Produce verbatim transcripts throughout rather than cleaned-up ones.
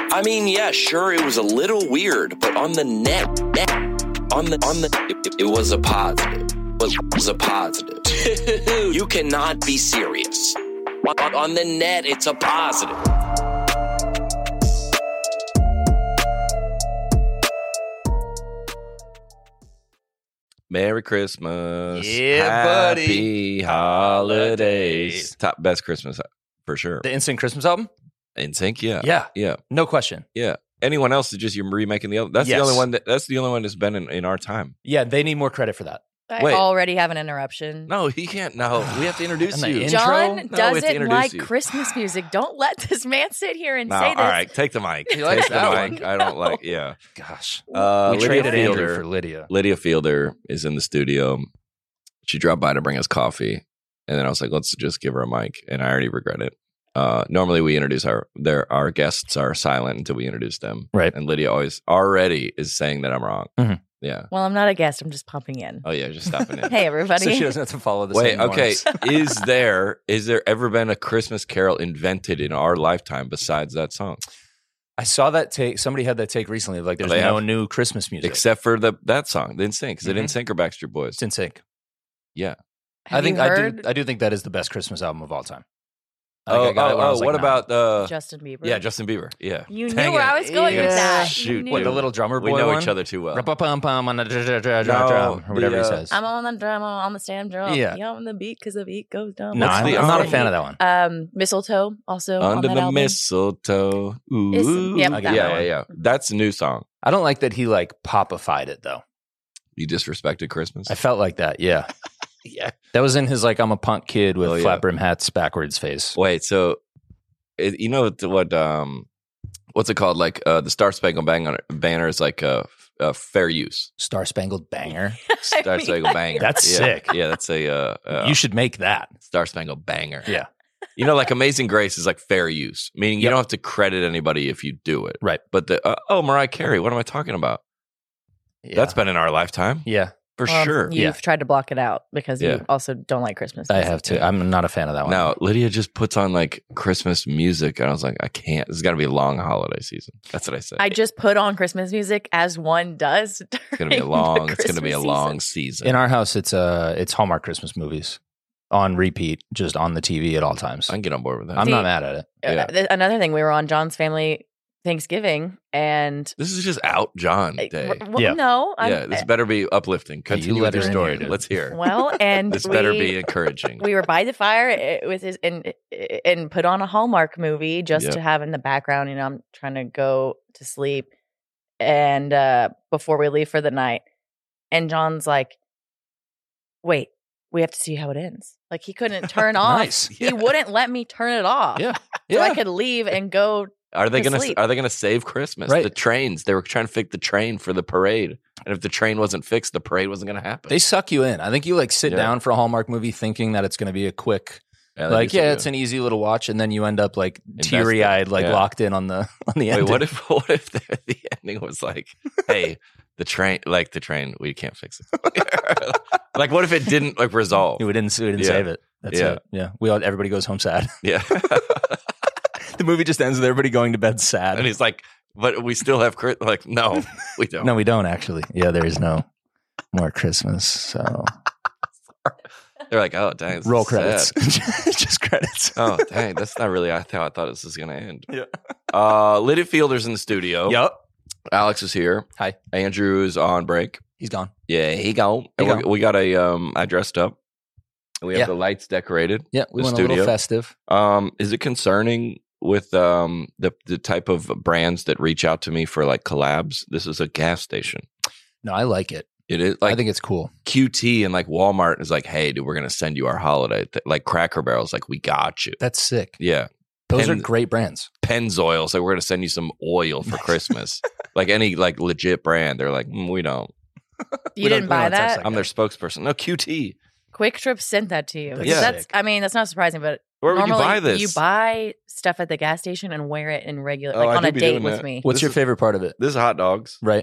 I mean, yeah, sure, it was a little weird, but on the net, net on the, on the, it, it was a positive. It was a positive. You cannot be serious. On, on the net, it's a positive. Merry Christmas. Yeah, Happy buddy. holidays. Top best Christmas for sure. The Instant Christmas album? In Sync, yeah. Yeah. Yeah. No question. Yeah. Anyone else is just you're remaking the other. That's Yes. the only one that that's the only one that's been in, in our time. Yeah, they need more credit for that. I Wait. already have an interruption. No, he can't. No, we have to introduce And the you. intro? John No, we have to doesn't introduce like you. Christmas music. Don't let this man sit here and No, say all this. right, take the mic. He likes take the that mic. one. I don't like. Yeah. Gosh. Uh, we Lydia traded Fielder, Andrew for Lydia. Lydia Fielder is in the studio. She dropped by to bring us coffee, and then I was like, let's just give her a mic. And I already regret it. Uh, normally, we introduce our their our guests are silent until we introduce them, Right. And Lydia always already is saying that I'm wrong. Mhm. Yeah. Well, I'm not a guest. I'm just popping in. Oh yeah, just stopping in. Hey, everybody. So she doesn't have to follow the Wait, same okay. norms. is there is there ever been a Christmas carol invented in our lifetime besides that song? I saw that take. Somebody had that take recently. Like, there's They no have. new Christmas music. Except for the that song, the N Sync. Is it Mhm. N Sync or Backstreet Boys? It's in sync. Yeah. I Have think you I heard do. I do think that is the best Christmas album of all time. I Oh, think I got oh, it when I oh, was like what nine. about uh, Justin Bieber? yeah, Justin Bieber. Yeah. You Dang knew where it. I was going with Yes. that. Shoot, You knew. What, the little drummer boy We know one? each other too well. Ra-pa-pum-pum on the dr- dr- dr- No, drum, or whatever the, he uh, says. I'm on the drum, I'm on the stand drum. Yeah. Yeah, on the beat because the beat goes down. No, What's I'm, the I'm not a other fan of that one. Um, Mistletoe also on Under that the album. mistletoe. Ooh. Is- yep, yeah, that yeah, one. yeah. That's a new song. I don't like that he like popified it though. You disrespected Christmas. I felt like that. Yeah, yeah. that was in his like I'm a punk kid with Oh, yeah. flat brim hats backwards face. Wait, so it, you know what, what um what's it called? Like uh, the Star Spangled Banner, banner is like a, a fair use. Star Spangled Banger. Star mean, Spangled Banger. That's Yeah. sick. Yeah, that's a uh, uh, You should make that. Star Spangled Banger. Yeah. You know, like Amazing Grace is like fair use, meaning you Yep. don't have to credit anybody if you do it. Right. But the uh, oh, Mariah Carey, what am I talking about? Yeah. That's been in our lifetime yeah. for Well, sure. You've Yeah. tried to block it out because Yeah. you also don't like Christmas. I music. have to. I'm not a fan of that one. Now Lydia just puts on like Christmas music, and I was like, I can't. This has got to be a long holiday season. That's what I said. I just put on Christmas music as one does. it's gonna be a long. It's gonna be a long season. In our house, it's uh, it's Hallmark Christmas movies on repeat, just on the T V at all times. I can get on board with that. I'm See, not mad at it. Yeah. Another thing, we were on John's family Thanksgiving, and This is just out John day. well, Yeah. no, I'm, Yeah, this better be uplifting. Yeah, you Continue let with your her in story. here, dude. Let's hear. well, and This we, better be encouraging. we were by the fire eh, with his and and put on a Hallmark movie just Yeah. to have in the background. You know, I'm trying to go to sleep, and uh before we leave for the night, and John's like, "Wait, we have to see how it ends." Like he couldn't turn off. Nice. Yeah. He wouldn't let me turn it off. Yeah. So I Yeah. could leave and go. Are they to gonna sleep. Are they gonna save Christmas? Right. The trains. They were trying to fix the train for the parade, and if the train wasn't fixed, the parade wasn't gonna happen. They suck you in. I think you like sit Yeah. down for a Hallmark movie thinking that it's going to be a quick, Yeah, they like, do yeah, so it's good. an easy little watch, and then you end up like Invested. teary eyed, like Yeah. locked in on the on the end. Wait, what if what if the, the ending was like, hey, the train, like the train, we can't fix it. Like, what if it didn't like resolve? we didn't, we didn't Yeah. save it. That's Yeah. it. Yeah, we all, everybody goes home sad. Yeah, The movie just ends with everybody going to bed sad. and he's like, but we still have Chris. Like, no, we don't. No, we don't actually. Yeah, there is no more Christmas. So They're like, oh, dang, this roll is credits, sad. just credits. Oh, dang, that's not really how I thought this was gonna end. Yeah. Uh, Lydia Fielder's in the studio. Yep. Alex is here. Hi. Andrew is on break. He's gone. Yeah, he go. He And go. we, we got a. Um, I dressed up. We have Yeah. the lights decorated. Yeah, we The went a studio. little festive. Um, is it concerning with um the the type of brands that reach out to me for like collabs? This is a gas station. No, I like it. It is like I think it's cool. Q T and like Walmart is like, hey, dude, we're gonna send you our holiday. Th- like Cracker Barrel's like, we got you. That's sick. Yeah. Those Pen- are great brands. Pennzoil, so we're gonna send you some oil for Christmas. Like any like legit brand, they're like, mm, we don't. You We don't- didn't we buy don't text that. like I'm their spokesperson. No, Q T. Quick Trip sent that to you. That's Because Yeah. that's. sick. I mean, that's not surprising, but Where would you normally buy this? you buy stuff at the gas station and wear it in regular, Oh, like I on do a be date doing with that. me. What's This your is- favorite part of it? This is hot dogs. Right.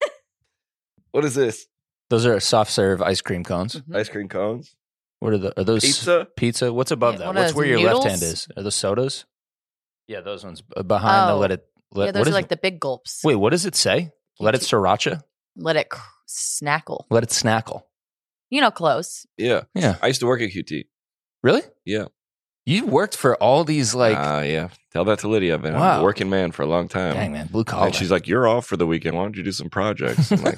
What is this? Those are soft serve ice cream cones. Mhm. Ice cream cones. What are the are those Pizza. Pizza. What's above Yeah, that? one of What's those where your left noodles? hand is? Are those sodas? Yeah, those ones Uh, behind the Oh. let it Let, yeah, those what are is like it? the big gulps. Wait, what does it say? Let it sriracha? Let it cr- snackle. Let it snackle. You know, close. Yeah. Yeah. I used to work at Q T. Really? Yeah. You worked for all these like, uh, yeah. Tell that to Lydia. I've been Wow. a working man for a long time. dang man, blue collar. And she's like, "You're off for the weekend. Why don't you do some projects?" I'm like,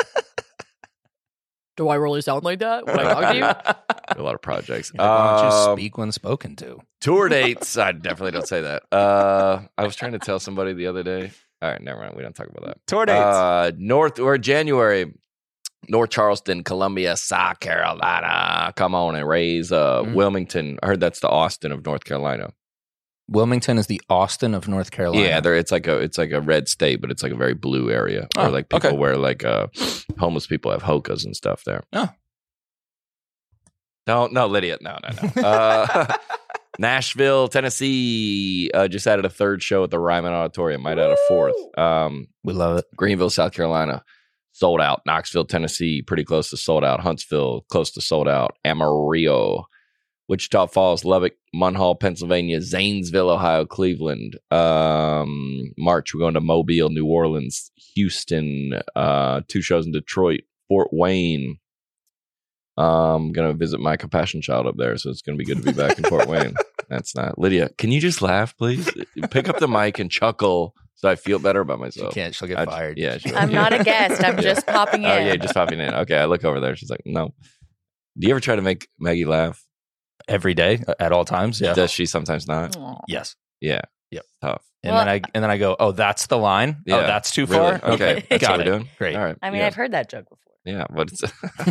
Do I really sound like that when I talk to you? a lot of projects. You're like, why don't you Um, speak when spoken to? Tour dates. I definitely don't say that. Uh, I was trying to tell somebody the other day. All right, never mind. We don't talk about that. Tour Uh, North or January, North Charleston, Columbia, South Carolina. Come on and raise uh, Mm. Wilmington. I heard that's the Austin of North Carolina. Wilmington is the Austin of North Carolina. Yeah, there. It's like a it's like a red state, but it's like a very blue area where Oh, like people okay. wear like uh, homeless people have hokas and stuff there. Oh. No, no, Lydia, no, no, no. Uh, Nashville, Tennessee, uh, just added a third show at the Ryman Auditorium. Might add a fourth. Um, We love it. Greenville, South Carolina, sold out. Knoxville, Tennessee, pretty close to sold out. Huntsville, close to sold out. Amarillo, Wichita Falls, Lubbock, Munhall, Pennsylvania, Zanesville, Ohio, Cleveland. Um, March, we're going to Mobile, New Orleans, Houston, uh, two shows in Detroit, Fort Wayne. I'm going to visit my compassion child up there, so it's going to be good to be back in Fort Wayne. That's not. Lydia, can you just laugh, please? Pick up the mic and chuckle so I feel better about She myself. can't. She'll get I- fired. yeah, sure. I'm not a guest. I'm Yeah. just popping in. Oh, yeah, just popping in. Okay, I look over there. She's like, no. Do you ever try to make Maggie laugh? Every day uh, at all times. Yeah. Does she sometimes not? Aw. Yes. Yeah. Yep. Tough. And Well, then I and then I go, oh, that's the line. Yeah. Oh, that's too Really? far. Okay. That's got what it. we're doing? Great. All right. I mean, yeah. I've heard that joke before. Yeah, but it's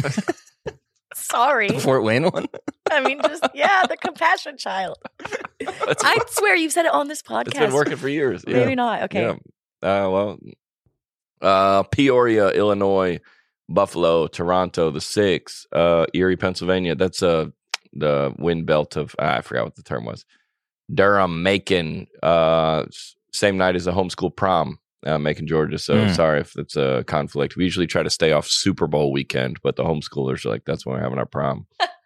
Sorry. The Fort Wayne one. I mean, just, yeah, the compassion child. it's, I swear you've said it on this podcast. it's been working for years. Yeah. Maybe not. Okay. Yeah. Uh, well, uh, Peoria, Illinois, Buffalo, Toronto, the six, uh, Erie, Pennsylvania. That's uh, the wind belt of, ah, I forgot what the term was. Durham, Macon, uh, s- same night as the homeschool prom, uh, Macon, Georgia. So Mm. sorry if it's a conflict. We usually try to stay off Super Bowl weekend, but the homeschoolers are like, that's when we're having our prom.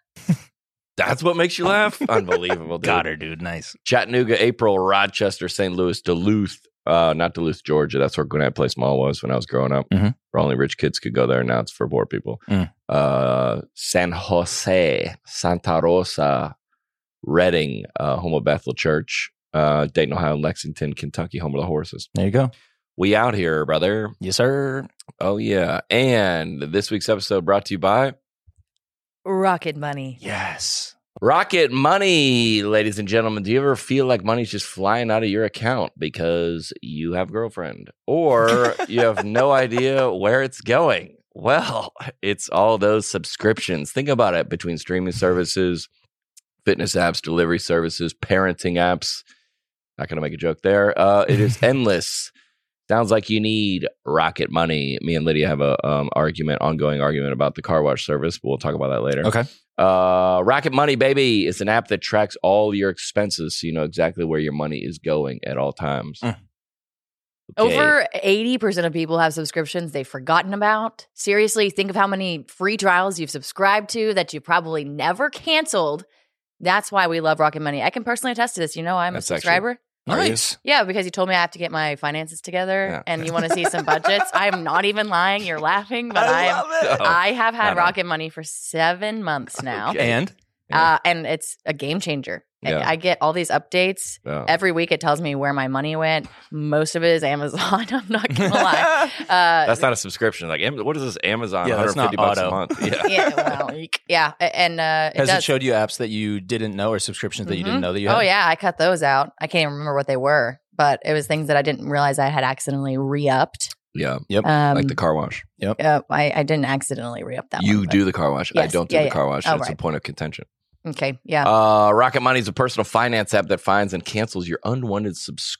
That's what makes you laugh? Unbelievable, dude. Got her, dude. Nice. Chattanooga, April, Rochester, Saint Louis, Duluth, uh, not Duluth, Georgia. That's where Gwinnett Place Mall was when I was growing up. Mhm. Where only rich kids could go there. Now it's for poor people. Mm. Uh, San Jose, Santa Rosa, Reading, uh, home of Bethel Church, uh, Dayton, Ohio, Lexington, Kentucky, home of the horses. There you go. We out here, brother. Yes, sir. Oh, yeah. And this week's episode brought to you by Rocket money. Yes. Rocket Money, ladies and gentlemen. Do you ever feel like money's just flying out of your account because you have a girlfriend or you have no idea where it's going? Well, it's all those subscriptions. Think about it, between streaming services, fitness apps, delivery services, parenting apps. Not going to make a joke there. Uh, it is endless. Sounds like you need Rocket Money. Me and Lydia have a um, argument, ongoing argument about the car wash service. But we'll talk about that later. Okay. Uh, Rocket Money, baby, is an app that tracks all your expenses, so you know exactly where your money is going at all times. Mm. Okay. Over eighty percent of people have subscriptions they've forgotten about. Seriously, think of how many free trials you've subscribed to that you probably never canceled. That's why we love Rocket Money. I can personally attest to this. You know, I'm That's a actually- subscriber. Are you? Nice. Yeah, because you told me I have to get my finances together Yeah. and you want to see some budgets. I'm not even lying. You're laughing, but I, am. it. Oh, I have had no, no. Rocket Money for seven months now. Okay. And Uh, and it's a game changer. I- Yeah. I get all these updates. Yeah. Every week it tells me where my money went. Most of it is Amazon. I'm not going to lie. Uh, That's not a subscription. Like, Am- what is this Amazon? Yeah, that's one hundred fifty not bucks a auto. month. Yeah. yeah, well, eek. yeah. a- And uh, it has does. it showed you apps that you didn't know or subscriptions that you didn't Mhm. know that you had? Oh, yeah. I cut those out. I can't even remember what they were, but it was things that I didn't realize I had accidentally re-upped. Yeah. Um, Like the car wash. uh, I, I didn't accidentally re-up that You one. but- do the car wash. I Yes. don't do Yeah, the yeah. car wash. Oh, That's a right. point of contention. Okay. Yeah. Uh, Rocket Money is a personal finance app that finds and cancels your unwanted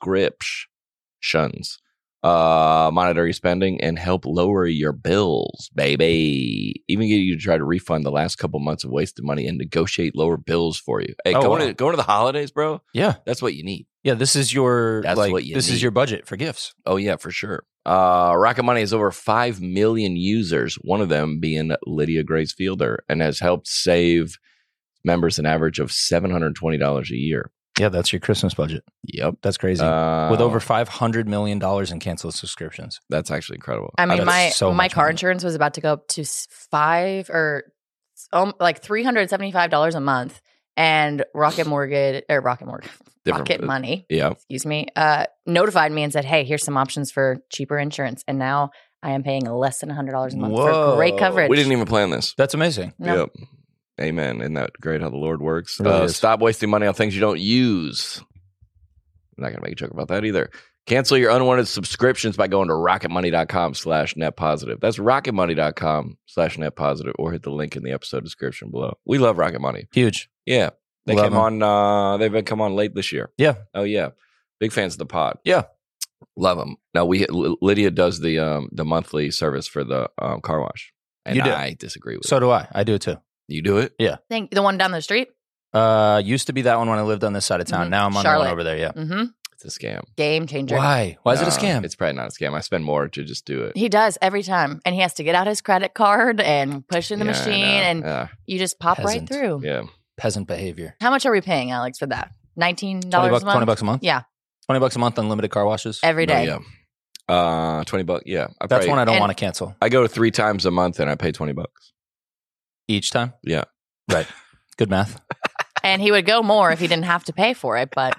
subscriptions, uh, monitor your spending, and help lower your bills, baby. Even get you to try to refund the last couple months of wasted money and negotiate lower bills for you. Hey, Oh, going, wow. to, going to the holidays, bro, Yeah. that's what you need. Yeah. This is your That's like, what you this need. is your budget for gifts. Oh, yeah, for sure. Uh, Rocket Money has over five million users, one of them being Lydia Grace Fielder, and has helped save members an average of seven hundred twenty dollars a year. Yeah, that's your Christmas budget. Yep. That's crazy. Uh, With over five hundred million dollars in canceled subscriptions. That's actually incredible. I mean, that's my so my much car money. insurance was about to go up to s- five or um, like three hundred seventy five dollars a month, and Rocket Mortgage or Rocket Mortgage, Different- Rocket Money, Yeah. excuse me, uh, notified me and said, "Hey, here's some options for cheaper insurance," and now I am paying less than a hundred dollars a month for great Whoa. coverage. We didn't even plan this. That's amazing. No. Yep. Amen. Isn't that great how the Lord works? It really Uh, is. stop wasting money on things you don't use. I'm not going to make a joke about that either. Cancel your unwanted subscriptions by going to rocketmoney.com slash net positive. That's rocketmoney.com slash net positive, or hit the link in the episode description below. We love Rocket Money. Huge. Yeah. They Love came 'em. on, uh, they've been come on late this year. Yeah. Oh, yeah. Big fans of the pod. Yeah. Love them. Now, we L- Lydia does the um, the monthly service for the um, car wash. And You do. I disagree with So it. do I. I do it too. You do it? Think the one down the street. Uh, used to be that one when I lived on this side of town. Mhm. Now I'm on the one Charlotte. over there. Yeah. Mm-hmm. It's a scam. Game changer. Why? Why is it a Nah, scam? It's probably not a scam. I spend more to just do it. He does every time, and he has to get out his credit card and push in the Yeah, I machine, know. and Yeah, you just pop Peasant. right through. yeah. Peasant behavior. How much are we paying, Alex, for that? Nineteen Twenty dollars bucks. a month. Twenty bucks a month. Yeah, Twenty bucks a month, unlimited car washes. every No, day. yeah. Uh, twenty bucks. Yeah, I That's probably, one I don't And- want to cancel I go three times a month and I pay twenty bucks. each time. Yeah. Right. Good math. And he would go more if he didn't have to pay for it. But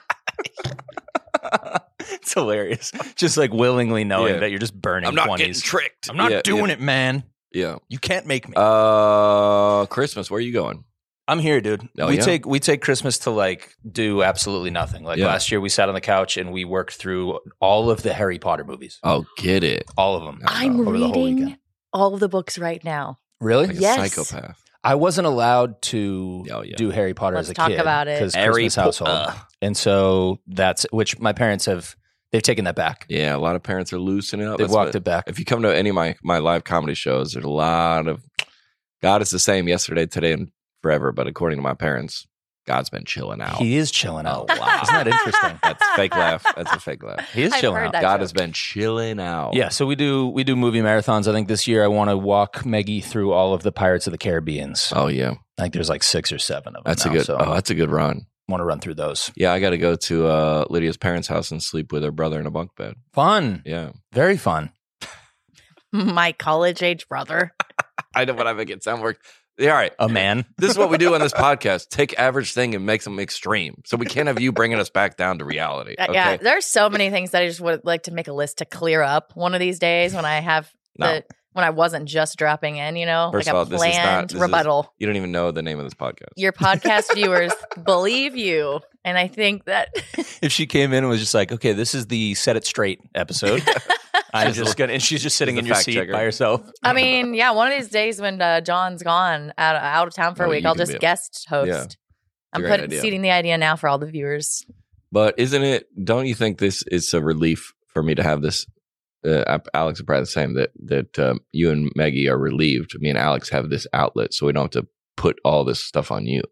It's hilarious. Just like willingly knowing Yeah. that you're just burning I'm not twenties. getting tricked. I'm not Yeah, doing yeah, it, man. Yeah. You can't make me. Uh, Christmas. Where are you going? I'm here, dude. Oh, we yeah? take we take Christmas to like do absolutely nothing. Like Yeah. last year, we sat on the couch and we worked through all of the Harry Potter movies, Oh, get it. all of them. I'm over the whole reading weekend. all of the books right now. Really? Like Yes. a psychopath. I wasn't allowed to Oh, yeah. do Harry Potter Let's as a talk kid about it. because Harry Christmas Po- household, uh. and so that's which my parents have. They've taken that back. Yeah, a lot of parents are loosening up. They've That's walked what- it back. If you come to any of my, my live comedy shows, there's a lot of God is the same yesterday, today, and forever. But according to my parents, God's been chilling out. He is chilling a out. lot. Isn't that interesting? That's a fake laugh. That's a fake laugh. He is I've chilling heard out. that. God joke. has been chilling out. Yeah, so we do we do movie marathons. I think this year I want to walk Maggie through all of the Pirates of the Caribbeans. Oh yeah. I think there's like six or seven of them. That's now, a good. So oh, that's a good run. I want to run through those. Yeah, I got to go to uh, Lydia's parents' house and sleep with her brother in a bunk bed. Fun, Yeah, very fun. My college age brother. I know, but I make it sound work. Yeah, all right. A man. This is what we do on this podcast: take average thing and make them extreme. So we can't have you bringing us back down to reality. Uh, Okay? Yeah, there's so many things that I just would like to make a list to clear up one of these days when I have No. the when I wasn't just dropping in, you know, First like of a all, this is not- planned this is- rebuttal. You don't even know the name of this podcast. Your podcast viewers believe you, and I think that If she came in and was just like, okay, this is the set it straight episode. I'm just gonna, and she's just sitting she's in the your fact seat checker. by herself. I mean, yeah, one of these days when uh, John's gone out out of town for a Oh, week, you I'll can just be a- guest host. Yeah. I'm Great putting idea. seeding the idea now for all the viewers. But isn't it? Don't you think this is a relief for me to have this? Uh, Alex is probably the same. That that um, you and Maggie are relieved. Me and Alex have this outlet, so we don't have to put all this stuff on you.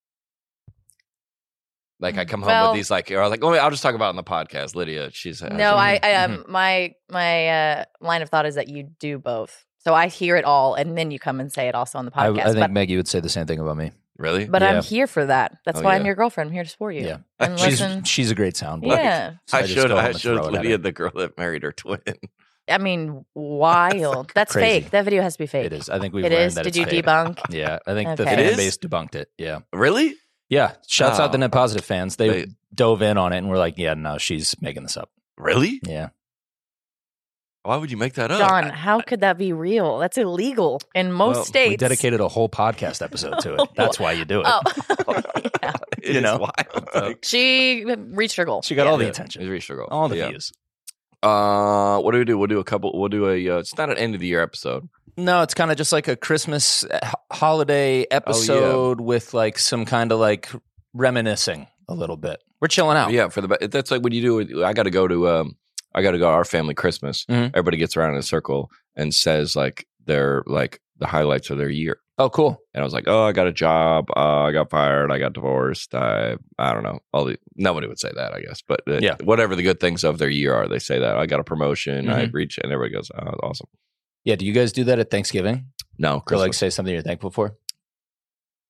Like I come home Well- with these, like, or like, oh, I'll just talk about it on the podcast. Lydia, she's uh, No, I, I Mm-hmm. um, my my uh, line of thought is that you do both. So I hear it all, and then you come and say it also on the I, podcast. I think but Maggie would say the same thing about me. really. but Yeah. I'm here for that. That's Oh, why yeah. I'm your girlfriend. I'm here to support you. Yeah. and She's listen. she's a great sound. boy. Yeah, So I just showed go home I and showed throw it at Lydia her. the girl that married her twin. I mean, wild. That's Crazy. fake. That video has to be fake. It is. I think we've It learned is. that Did it's you fake. debunk? Yeah, I think the Okay. It fan is? base debunked it. Yeah, Really? yeah. Shouts out Oh. the Net Positive fans. They, They- dove in on it and were like, "Yeah, no, she's making this up." Really? Yeah, Why would you make that up? John, how could that be real? That's illegal in most Well, we states. we dedicated a whole podcast episode to it. That's why you do it. Oh, yeah. It You is know? wild. So- She reached her goal. She got all the Yeah, attention, It's reached her goal. all the Yeah. views. Uh, what do we do? We'll do a couple. We'll do a. Uh, it's not an end of the year episode. No, it's kind of just like a Christmas uh, h- holiday Oh, episode with like some kind of like reminiscing a little bit. We're chilling out. Yeah, for the be- that's like when you do. I got to go to. Um, I got to go to our family Christmas. Mhm. Everybody gets around in a circle and says like their like the highlights of their year. Oh, cool. And I was like, oh, I got a job. Uh, I got fired. I got divorced. I I don't know. All the nobody would say that, I guess. But uh, Yeah. whatever the good things of their year are, they say that. I got a promotion. I Mhm. reached, and everybody goes, oh, awesome. Yeah. Do you guys do that at Thanksgiving? No, Or Christmas. like say something you're thankful for?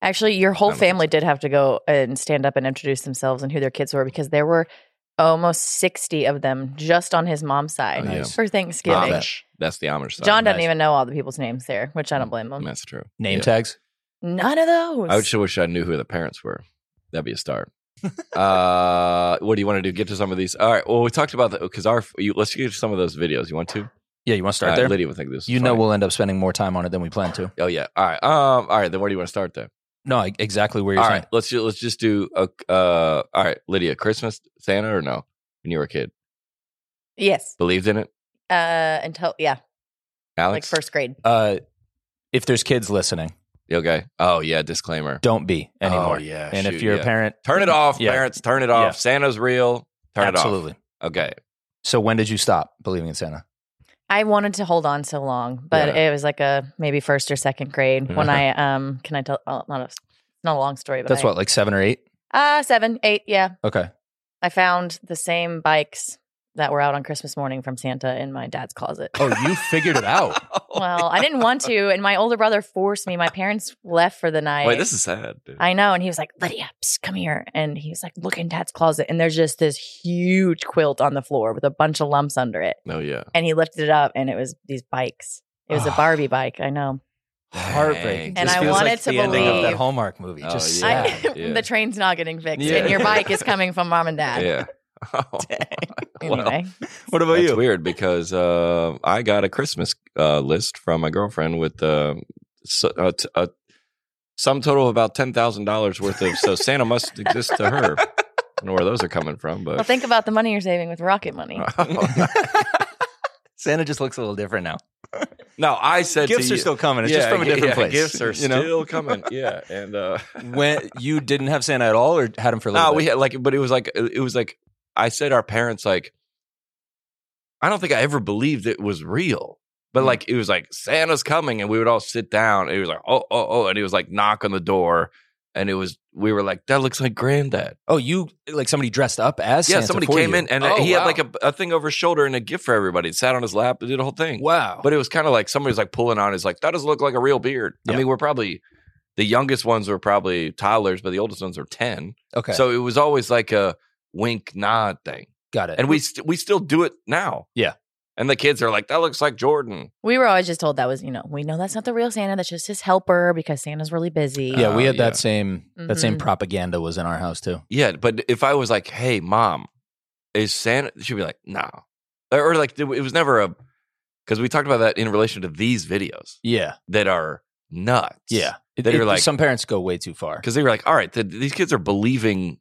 Actually, your whole I don't think family did have to go and stand up and introduce themselves and who their kids were because there were almost sixty of them just on his mom's side Oh, yeah. for Thanksgiving. Amish. That's the Amish side. John doesn't Nice. even know all the people's names there, which I don't blame him. That's true. Name Yeah. tags. None of those. I just wish I knew who the parents were. That'd be a start. uh, what do you want to do? Get to some of these. All right. Well, we talked about the because our you, let's get to some of those videos. You want to? Yeah, you want to start All right, there? Lydia would think this. Is You know funny. we'll end up spending more time on it than we plan to. Oh yeah. All right. Um. All right. Then where do you want to start there? No, I- exactly where you're All saying. right. Let's ju- let's just do a. Uh. All right, Lydia. Christmas Santa or no? When you were a kid, yes. believed in it. Uh, until yeah, like Alex. first grade. Uh, if there's kids listening, Okay. Oh yeah. Disclaimer. don't be anymore. Oh, yeah. And shoot, if you're yeah. a parent, turn it off, Yeah. parents. Turn it off. Yeah. Santa's real. Turn absolutely. it off. Okay. So when did you stop believing in Santa? I wanted to hold on so long, but Yeah. it was like a maybe first or second grade when I um. Can I tell? Oh, not a not a long story, but That's I, what, like seven or eight? Uh seven, eight. Yeah, Okay. I found the same bikes that were out on Christmas morning from Santa in my dad's closet. Oh, you figured it out. Well, I didn't want to, and my older brother forced me. My parents left for the night. Wait, this is sad. Dude. I know, and he was like, "Lydia, psst, come here," and he was like, "Look in Dad's closet," and there's just this huge quilt on the floor with a bunch of lumps under it. Oh yeah. And he lifted it up, and it was these bikes. It was a Barbie bike. I know. Heartbreaking. And This I feels wanted like to the ending of that believe- Hallmark movie. Oh, Just yeah. sad. I, yeah. the train's not getting fixed, Yeah. and your bike is coming from mom and dad. Yeah. Well, Anyway, What about That's you? weird because uh, I got a Christmas uh, list from my girlfriend with uh, so, uh, t- uh, sum total of about ten thousand dollars worth of. So Santa must exist to her. I don't know where those are coming from, but well, think about the money you're saving with Rocket Money. Santa just looks a little different now. no, I said Gifts to are you, still coming. It's yeah, just from a different yeah, place. Gifts are you know? still coming. Yeah, and uh, When you didn't have Santa at all, or had him for a little no, bit? we had like, but it was like it was like I said, our parents like. I don't think I ever believed it was real. But Mm. like it was like Santa's coming, and we would all sit down. And he was like, oh, oh, oh, and he was like knock on the door, and it was we were like, that looks like Granddad. Oh, you like somebody dressed up as Yeah, Santa somebody for came you. in, and Oh, he had wow. like a, a thing over his shoulder and a gift for everybody. Sat on his lap, did a whole thing. Wow. But it was kind of like somebody was like pulling on his like that doesn't look like a real beard. Yeah. I mean, we're probably the youngest ones were probably toddlers, but the oldest ones are ten. okay, So it was always like a wink nod thing, got it. and we st- we still do it now. Yeah. And the kids are like, that looks like Jordan. We were always just told that was, you know, we know that's not the real Santa. That's just his helper because Santa's really busy. yeah, we Uh, had that yeah. same that same Mhm. propaganda was in our house too. Yeah, but if I was like, "Hey, mom, is Santa?" She'd be like, "No," or, or like it was never a because we talked about that in relation to these videos Yeah, that are nuts. yeah. It, That it- you're like- some parents go way too far. because they were like, "All right, th- these kids are believing,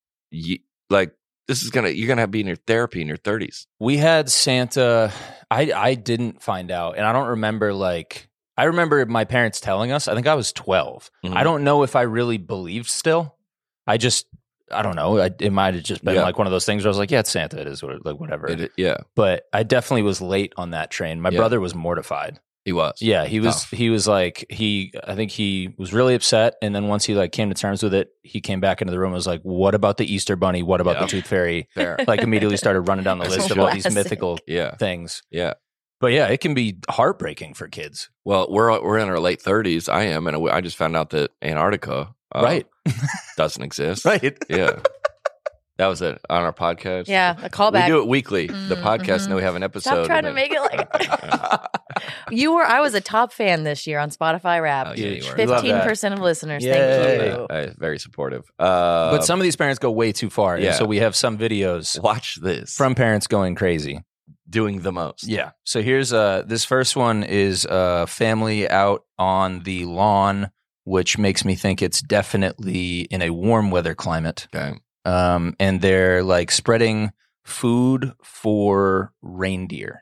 y- like this is gonna you're gonna have to be in your therapy in your thirties." We had Santa. I I didn't find out, and I don't remember. Like I remember my parents telling us. I think I was twelve. Mhm. I don't know if I really believed. Still, I just I don't know. I, it might have just been Yeah. like one of those things where I was like, yeah, it's Santa. It is what, like whatever. It, yeah, But I definitely was late on that train. My Yeah. brother was mortified. he was. Yeah, he was. Tough. He was like he. I think he was really upset, and then once he like came to terms with it, he came back into the room and was like, "What about the Easter Bunny? What about Yeah. the Tooth Fairy?" Fair. Like immediately started running down the That's list of so all these classic. mythical Yeah, things. yeah. But yeah, it can be heartbreaking for kids. Well, we're we're in our late thirties. I am, and I just found out that Antarctica, uh, Right. doesn't exist. Right. Yeah. That was it on our podcast. Yeah, a callback. We do it weekly, the Mm, podcast, mhm. and then we have an episode. Stop trying to and make it like you were. I was a top fan this year on Spotify Rap. Oh, yeah, you were. We love Fifteen that. percent of listeners. Yay. Thank then- you. Uh, very supportive. Uh, But some of these parents go way too far. yeah. And so we have some videos watch this from parents going crazy. doing the most. Yeah. So here's uh this first one is a family out on the lawn, which makes me think it's definitely in a warm weather climate. Okay. Um, and they're like spreading food for reindeer.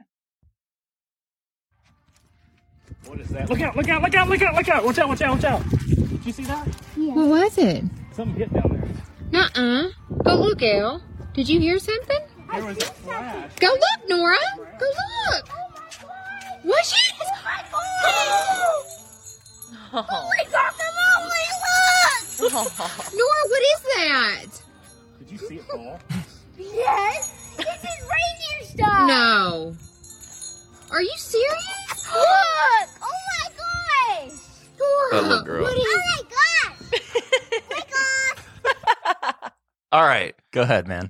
What is that? Look out, look out, look out, look out, look out. Watch out, watch out, watch out. Did you see that? What was it? Something hit down there. Nuh-uh. Go look, Al. Did you hear something? There was a flash. Go look, Nora. Go look. Was it? Oh. my God, Mommy, look! Nora, what is that? Did you see it fall? Yes, this is reindeer stuff. No. Are you serious? Look! Oh my gosh! Nora, That little girl. what Oh is my gosh! All right. Go ahead, man.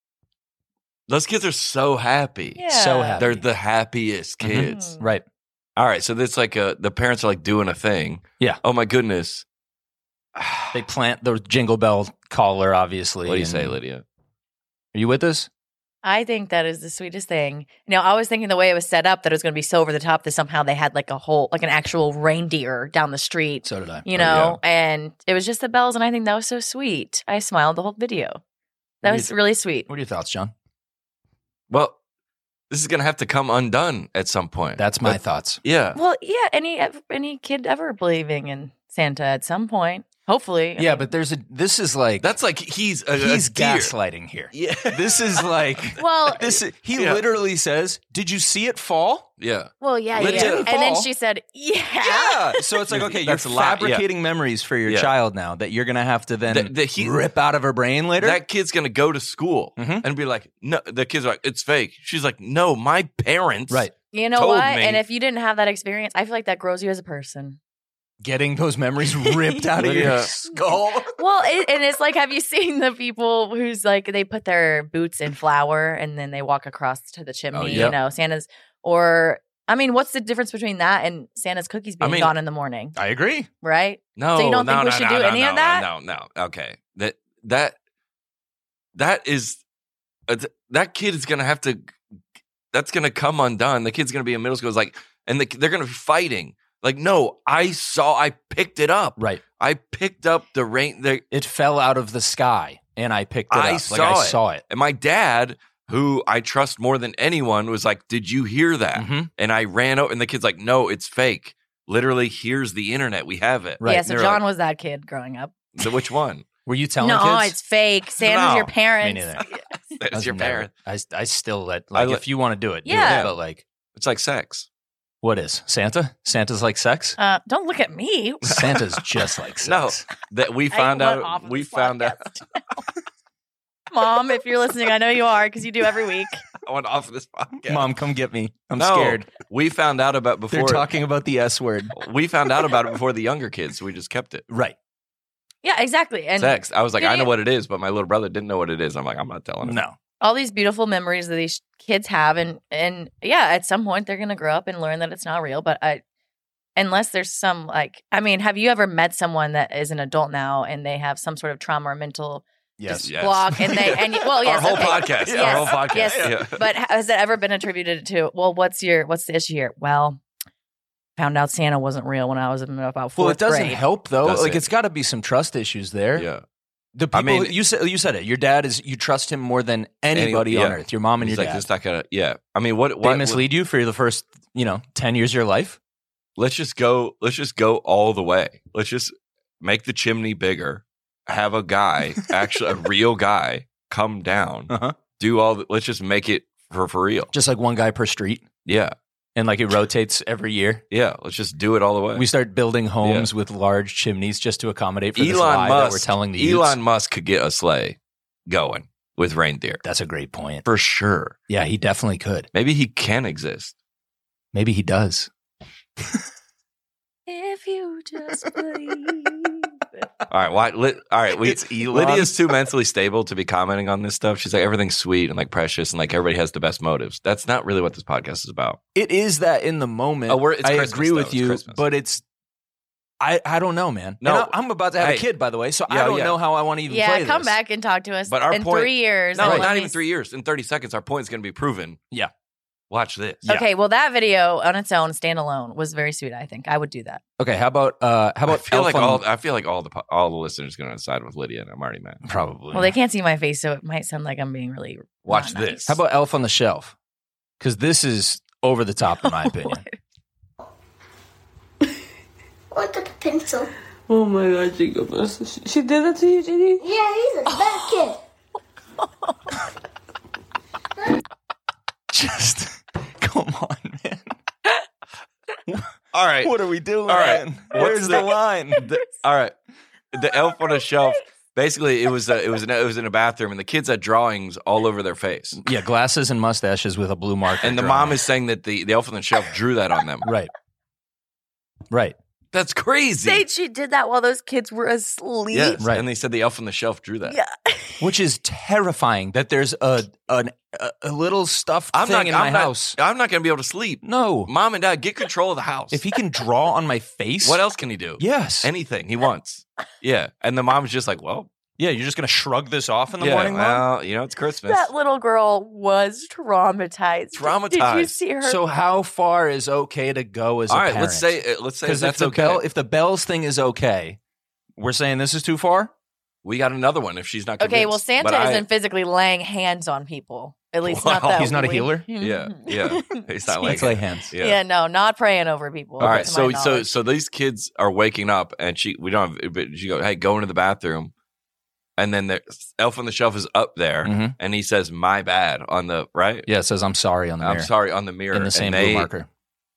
Those kids are so happy. Yeah. So happy. They're the happiest kids. Mhm. Right. All right. So this like a, the parents are like doing a thing. Yeah. Oh my goodness. They plant the jingle bell collar, obviously. What do you and- say, Lydia? Are you with us? I think that is the sweetest thing. You know, I was thinking the way it was set up that it was going to be so over the top that somehow they had like a whole, like an actual reindeer down the street, So did I. you Oh, know, and it was just the bells. And I think that was so sweet. I smiled the whole video. That What do was you- really sweet. What are your thoughts, John? Well, this is going to have to come undone at some point. That's my But- thoughts. Yeah. Well, yeah, any any kid ever believing in Santa at some point, hopefully. I Yeah, mean, but there's a. This is like That's like he's a, he's a deer. gaslighting here. Yeah. This is like well, this. Is, he Yeah. literally says, "Did you see it fall?" Yeah. well, yeah, Let yeah. it And then fall. she said, "Yeah." Yeah. So it's like, okay, you're That's a lot, yeah. fabricating memories for your Yeah. child now that you're gonna have to then The- the- he- rip out of her brain later. That kid's going to go to school Mhm. and be like, no, the kids are like, it's fake. She's like, no, my parents. right. You know told what? me- And if you didn't have that experience, I feel like that grows you as a person. Getting those memories ripped out of your Lydia. skull. Well, it, and it's like, have you seen the people who's like they put their boots in flour and then they walk across to the chimney? Oh, You yep. know, Santa's. Or I mean, what's the difference between that and Santa's cookies I being mean- gone in the morning? I agree. Right? No, So you don't no, think we no, should no, do no, any no, of that? No, no, no. Okay. That, that, that is, uh, th- that kid is going to have to, that's going to come undone. The kid's going to be in middle school. It's like, and the, they're going to be fighting. Like, no, I saw, I picked it up. Right. I picked up the rain. The, It fell out of the sky, and I picked it I up. Like saw I it. saw it. and my dad, who I trust more than anyone, was like, did you hear that? Mhm. And I ran over, and the kid's like, no, it's fake. Literally, here's the internet. We have it. Right. Yeah. So And they're John like, was that kid growing up. So which one? Were you telling No, kids? it's fake. Santa's No, your Me parents. neither. I That's was your never- parent. I, I still let I like let- if you want to do it, do Yeah. it. But like, It's like sex. what is Santa? Santa's like sex. Uh, don't look at me. Santa's just like No. sex. That we I found went off out. of We this found out. podcast. Mom, if you're listening, I know you are because you do every week. I went off of this podcast. Mom, come get me. I'm No, scared. We found out about They're before. talking about the S word. We found out about it before the younger kids. So we just kept it. Right. Yeah, exactly. And Sex. I was like, Did I know you- what it is, but my little brother didn't know what it is. I'm like, I'm not telling him. No. all these beautiful memories that these kids have, and and yeah, at some point they're gonna grow up and learn that it's not real. But I, unless there's some like, I mean, have you ever met someone that is an adult now and they have some sort of trauma or mental Yes. Yes. block, and they and well, yes, Our whole okay. podcast. Yes, Our whole podcast. yes. Yeah. But has it ever been attributed to? Well, what's your what's the issue here? Well, found out Santa wasn't real when I was in about fourth Well, it doesn't grade. help though. Does like it? it's got to be some trust issues there. Yeah. The people I mean- you said you said it. Your dad is you trust him more than anybody Any- on yeah. earth. Your mom and He's your like, dad. this not gonna. Yeah. I mean, what? They what mislead you for the first, you know, ten years of your life. Let's just go. Let's just go all the way. Let's just make the chimney bigger. Have a guy, actually a real guy, come down. Uh-huh. Do all. The, let's just make it for for real. Just like one guy per street, Yeah. and like it rotates every year. Yeah. Let's just do it all the way. We start building homes with large chimneys just to accommodate for this Elon lie that we're Musk. telling the youths. Elon Musk could get a sleigh going with reindeer That's a great point. for sure. Yeah, he definitely could. Maybe he can exist. Maybe he does. If you just believe. All right. Why? Li- all right. We. It's Elon. Lydia's too mentally stable to be commenting on this stuff. She's like, everything's sweet and like precious and like everybody has the best motives. That's not really what this podcast is about. It is that in the moment. Oh, we're- it's I Christmas, agree though. with It's you, Christmas. but it's. I, I don't know, man. No. And I, I'm about to have Hey. a kid, by the way, so Yeah, I don't yeah. know how I want to even Yeah, play come this. back and talk to us But our in point- three years. No, and let not me even three years. In thirty seconds, our point is going to be proven. Yeah. Watch this. Yeah. Okay, well, that video on its own, standalone, was very sweet. I think I would do that. Okay, how about uh, how I about feel like Elf on- all. I feel like all the po- all the listeners are going to side with Lydia, and I'm already mad. probably. Well, they can't see my face, so it might sound like I'm being really Watch not nice. this. How about Elf on the Shelf? Because this is over the top, in my opinion. Look at the pencil. Oh my god, Jingle Bells. She, she did that to you, Ginny? Yeah, he's a bad kid. Just come on, man. All right. What are we doing? All right. man? What's Where's the, the- line? The- all right. The elf on a shelf. Basically, it was uh, it was in, it was in a bathroom, and the kids had drawings all over their face. Yeah, glasses and mustaches with a blue marker. And the drawn mom on is saying that the, the elf on the shelf drew that on them. it. right, right. That's crazy. They, she did that while those kids were asleep. Yes, Right. and they said the elf on the shelf drew that. Yeah. Which is terrifying that there's a an, a, a little stuffed I'm thing not in I'm my not, house. I'm not going to be able to sleep. No. Mom and Dad, get control of the house. If he can draw on my face. What else can he do? Yes. Anything he wants. Yeah. And the mom's just like, well, Yeah, you're just going to shrug this off in the yeah, morning, Mom? well, you know, it's Christmas. That little girl was traumatized. Did you Traumatized. see her? So how far is okay to go as a All right, parent? let's say uh, let's say Because if that's the okay. bell, if the bells thing is okay, we're saying this is too far. We got another one if she's not convinced. okay, well, Santa But I- isn't physically laying hands on people. At least Wow. not that He's not a we- healer? Yeah, yeah. He's not like Let's lay hands. Yeah. Yeah. no, not praying over people. All right, to so my so knowledge. so these kids are waking up, and she we don't have, but she go, hey, go into the bathroom, and then the elf on the shelf is up there, Mhm. and he says, "My bad" on the right. Yeah, it says I'm sorry on the I'm mirror. sorry on the mirror In the same and they, blue marker.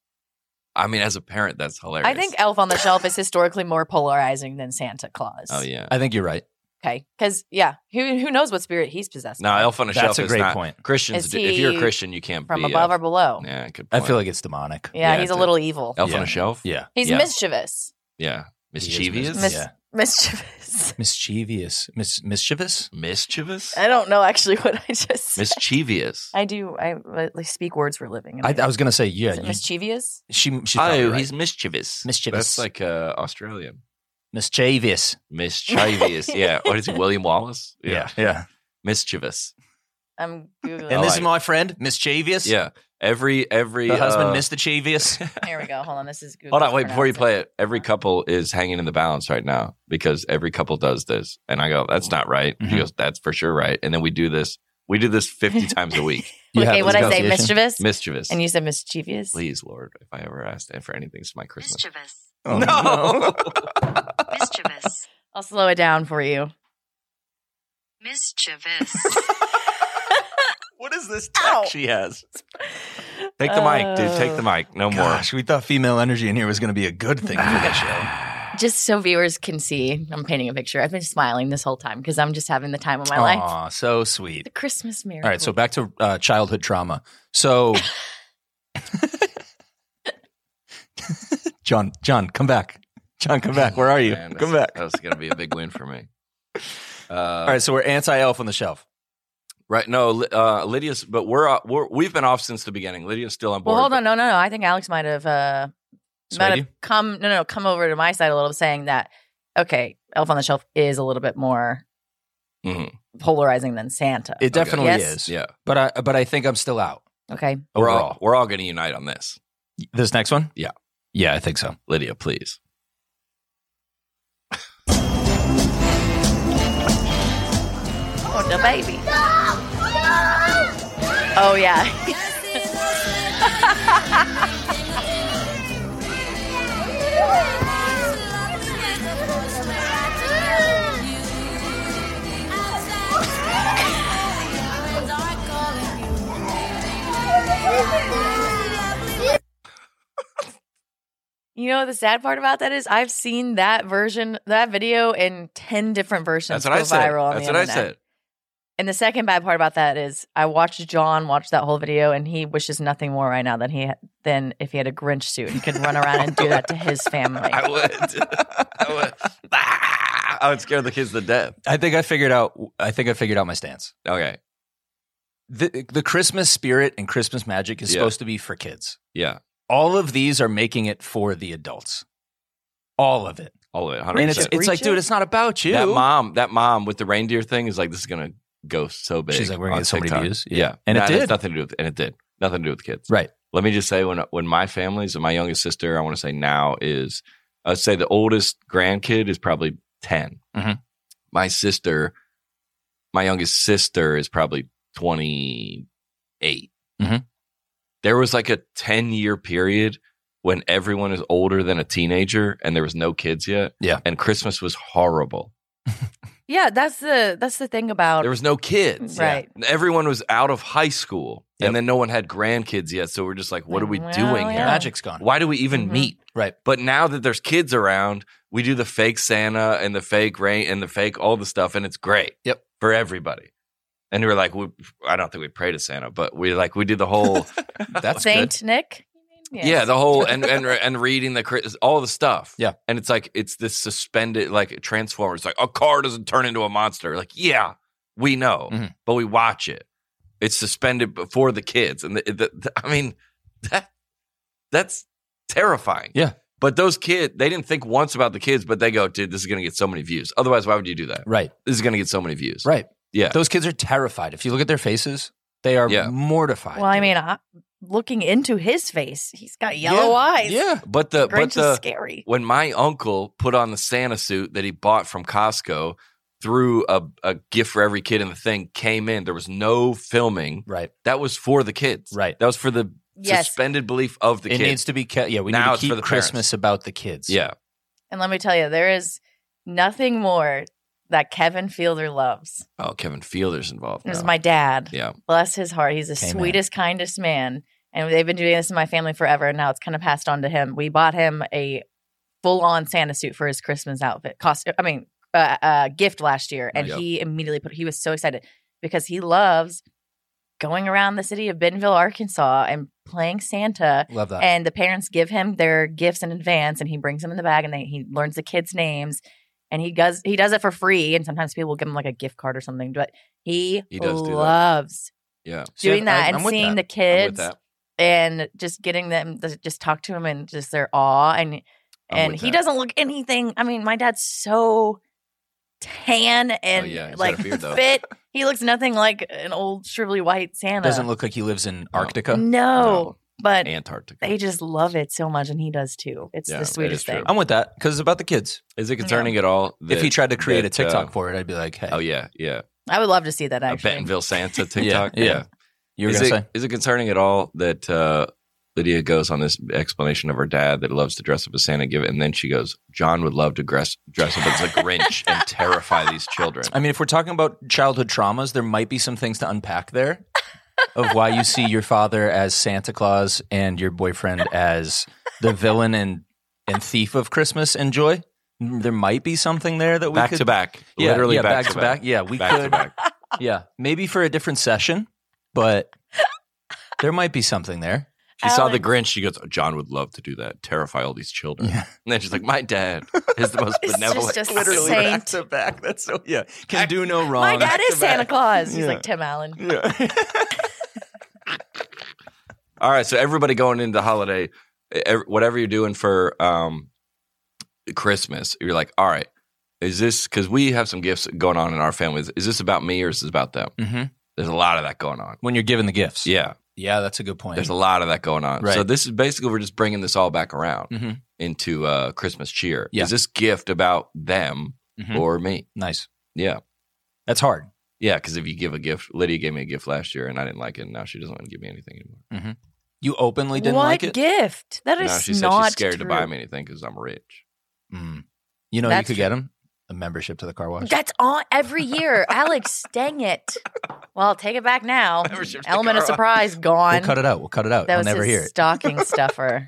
I mean, as a parent, that's hilarious. I think Elf on the Shelf is historically more polarizing than Santa Claus. Oh yeah. I think you're right. Okay, because yeah, who who knows what spirit he's possessed? No, by? elf on a That's shelf a is great not point. Christians. Is do- if you're a he Christian, you can't from be above a, or below. Yeah, good I point. feel like it's demonic. Yeah, Yeah, he's a dude. little evil. elf Yeah. on a shelf. Yeah. He's yeah. mischievous. Yeah, He is mischievous. Mis- Yeah. Mischievous. Mischievous. Mis- mischievous? Mischievous. I don't know actually what I just said. Mischievous. I do. I at least speak words for a living. I, I was going to say, yeah. Is it You, mischievous? she, she's probably Oh, right. he's mischievous. Mischievous. That's like uh, Australian. mischievous. Mischievous. Yeah. What is it? William Wallace? Yeah. Yeah. Mischievous. I'm googling. And I this like is my friend, mischievous. Yeah. Every every The husband, uh, mischievous. Here we go. Hold on. This is Google. Hold on, wait, before you play it, every couple is hanging in the balance right now because every couple does this. And I go, that's not right. She Mhm. goes, that's for sure right. And then we do this. We do this fifty times a week. You Okay, have what I say? association? Mischievous. Mischievous. And you said mischievous. Please, Lord, if I ever asked for anything, it's my Christmas. Mischievous. Oh, No. Mischievous. I'll slow it down for you. Mischievous. What is this Ow. tech she has? Take the mic, dude. Take the mic. No more. Gosh, we thought female energy in here was going to be a good thing for the show. Just so viewers can see, I'm painting a picture. I've been smiling this whole time because I'm just having the time of my life. Aw, so sweet. The Christmas miracle. All right, so back to uh, childhood trauma. So, John, John, come back. John, come back. Where are you? Man, come that's- back. That's going to be a big win for me. Uh, All right, so we're anti-elf on the shelf. Right. No, Li- uh, Lydia's, but we're, uh, we're, we've been off since the beginning. Lydia's still on board. Well, hold on. No, no, no. I think Alex might have uh, Swayed might you? have come. No, no, no. Come over to my side a little, saying that okay, Elf on the Shelf is a little bit more Mhm. polarizing than Santa. It definitely Yes? is. Yeah. But I, but I think I'm still out. Okay. We're Overall. all, we're all going to unite on this. This next one? Yeah. Yeah, I think so. Lydia, please. Oh, the baby. Oh yeah. You know the sad part about that is I've seen that version, that video in ten different versions That's what go I said. viral on That's the what I internet. said. And the second bad part about that is I watched John watch that whole video, and he wishes nothing more right now than he than if he had a Grinch suit and could run around and do that to his family. I would. I would. Ah! I would scare the kids to death. I think I figured out I think I figured out my stance. Okay. The the Christmas spirit and Christmas magic is Yeah. supposed to be for kids. Yeah. All of these are making it for the adults. All of it. All of it. one hundred And it's percent. it's like, dude, it's not about you. That mom, that mom with the reindeer thing is like, this is going to go so big. She's like, we're gonna on get so many TikTok. views. Yeah. Yeah. And it That did. has nothing to do with, and it did. Nothing to do with kids. Right. Let me just say, when when my family's, my youngest sister, I want to say now is, I'd say the oldest grandkid is probably ten. Mhm. My sister, my youngest sister is probably twenty-eight. Mhm. There was like a ten year period when everyone is older than a teenager and there was no kids yet. Yeah. And Christmas was horrible. Yeah, that's the that's the thing about There was no kids. Right. Everyone was out of high school. Yep. And then no one had grandkids yet. So we're just like, what are we Well, doing yeah. here? Magic's gone. Why do we even Mhm. meet? Right. But now that there's kids around, we do the fake Santa and the fake rain and the fake all the stuff, and it's great. Yep. For everybody. And we were like, we, I don't think we pray to Santa, but we like we did the whole That's Saint Nick. Yes. Yeah, the whole and and and reading the Chris- all the stuff. Yeah. And it's like it's this suspended like Transformers. Like a car doesn't turn into a monster. Like yeah, we know, Mhm. but we watch it. It's suspended for the kids, and the, the, the, I mean that that's terrifying. Yeah. But those kids, they didn't think once about the kids, but they go, dude, this is going to get so many views. Otherwise, why would you do that? Right. This is going to get so many views. Right. Yeah. Those kids are terrified. If you look at their faces, they are Yeah. mortified. Well, I dude. mean, I, looking into his face, he's got yellow Yeah. eyes. Yeah. But the but Grinch is the scary. when my uncle put on the Santa suit that he bought from Costco, threw a, a gift for every kid in the thing, came in. There was no filming. Right. That was for the kids. Right. That was for the Yes. suspended belief of the It kids. needs to be kept. Yeah, we Now need it's to for keep the parents. Christmas about the kids. Yeah. And let me tell you, there is nothing more that Kevin Fielder loves. Oh, Kevin Fielder's involved. This is now. my dad. Yeah. Bless his heart. He's the Okay, man. sweetest, kindest man. And they've been doing this in my family forever. And now it's kind of passed on to him. We bought him a full on Santa suit for his Christmas outfit. Cost, I mean, uh, uh, gift last year. And Yep. he immediately put, he was so excited because he loves going around the city of Bentonville, Arkansas and playing Santa. Love that. And the parents give him their gifts in advance and he brings them in the bag and they, he learns the kids' names. And he does he does it for free. And sometimes people will give him like a gift card or something. But he, He does do that. loves Yeah. doing that I- and I'm with seeing that. the I'm with kids that. and just getting them to just talk to him and just their awe. And I'm and with he that. doesn't look anything. I mean, my dad's so tan and Oh, yeah, he's got like a beard, though. fit. He looks nothing like an old shrivelly white Santa. Doesn't look like he lives in Arctica. no, No. but Antarctica. they just love it so much, and he does too. It's Yeah, the that is sweetest true. thing. I'm with that because it's about the kids. Is it concerning at all? That, if he tried to create a that, TikTok uh, for it, I'd be like, hey. Oh yeah, yeah. I would love to see that A actually. Bentonville Santa TikTok. yeah. You were is going to it, say? is it concerning at all that uh, Lydia goes on this explanation of her dad that loves to dress up as Santa, give it, and then she goes, "John would love to dress dress up as a Grinch and terrify these children." I mean, if we're talking about childhood traumas, there might be some things to unpack there of why you see your father as Santa Claus and your boyfriend as the villain and, and thief of Christmas and joy. There might be something there that we back could to back, Yeah, literally yeah, back, to back. Yeah, we Back to could. back. Yeah, maybe for a different session, but there might be something there. She saw the Alex. Grinch. She goes, "John would love to do that, terrify all these children." Yeah. And then she's like, "My dad is the most It's benevolent." just a Literally saint. back to back. That's so yeah. Can do no wrong. My dad Back is to back. Santa Claus. He's Yeah. like Tim Allen. Yeah. All right, so everybody going into the holiday, ev- whatever you're doing for um, Christmas, you're like, all right, is this because we have some gifts going on in our families? Is this about me or is this about them? Mhm. There's a lot of that going on. When you're giving the gifts. Yeah, Yeah, that's a good point. there's a lot of that going on. Right. So this is basically we're just bringing this all back around Mhm. into uh, Christmas cheer. Yeah. Is this gift about them Mhm. or me? Nice. Yeah, That's hard. yeah. Because if you give a gift, Lydia gave me a gift last year and I didn't like it, and now she doesn't want to give me anything anymore. You openly didn't what like it? gift? That Now is she said not she's scared true. to buy me anything because I'm rich. Mm. You know, That's you could get him a membership to the car wash. That's on every year. Alex, dang it. Well, take it back now. Membership to Element of car wash. surprise gone. We'll cut it out. We'll cut it out. That I'll was never his hear it. stocking stuffer.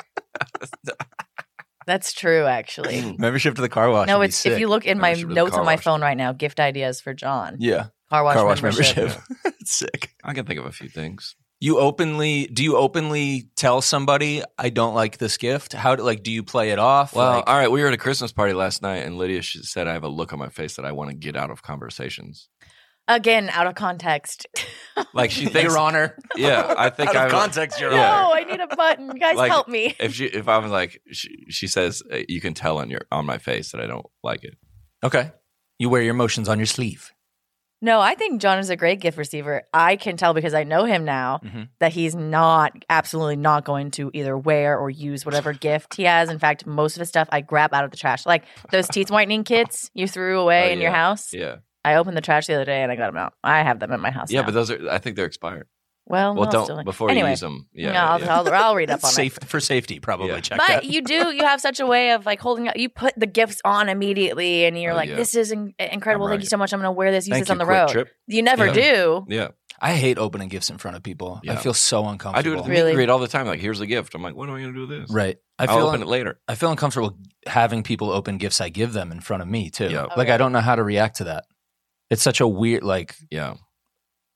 That's true, actually. Membership to the car wash. No, would be it's if sick. you look in my Membership to the notes car on my wash. phone right now, gift ideas for John. Yeah. Car wash, Car wash membership. membership. It's sick. I can think of a few things. You openly do you openly tell somebody I don't like this gift? How do like do you play it off? Well, Like- all right. We were at a Christmas party last night, and Lydia she said I have a look on my face that I want to get out of conversations. Again, out of context. Like she thinks, Your Honor. yeah, I think Out of I'm context, Your yeah. No, I need a button. Guys, Like, help me. If she, if I was like, she, she says uh, you can tell on your on my face that I don't like it. Okay. You wear your emotions on your sleeve. No, I think John is a great gift receiver. I can tell because I know him now Mhm. that he's not, absolutely not going to either wear or use whatever gift he has. In fact, most of his stuff I grab out of the trash. Like those teeth whitening kits you threw away Oh, in your yeah. house. Yeah, I opened the trash the other day and I got them out. I have them in my house yeah, now. but those are. I think they're expired. well, Well, I'll don't still- before anyway, you use them. Yeah, no, I'll, yeah. I'll, I'll read up on Safe it. for safety, probably Yeah. check But that. you do, you have such a way of like holding out. You put the gifts on immediately and you're Oh, like, yeah. this is in- incredible. I'm Thank you right. so much. I'm going to wear this, use Thank this you, on the quick road. trip. You never Yeah. do. Yeah, I hate opening gifts in front of people. I Yeah. feel so uncomfortable. I do it at the meet Really? and greet all the time. Like, here's the gift. I'm like, what am I going to do with this? Right. I I'll feel open it later. I feel uncomfortable having people open gifts I give them in front of me too. Yeah. Like Okay. I don't know how to react to that. It's such a weird like Yeah,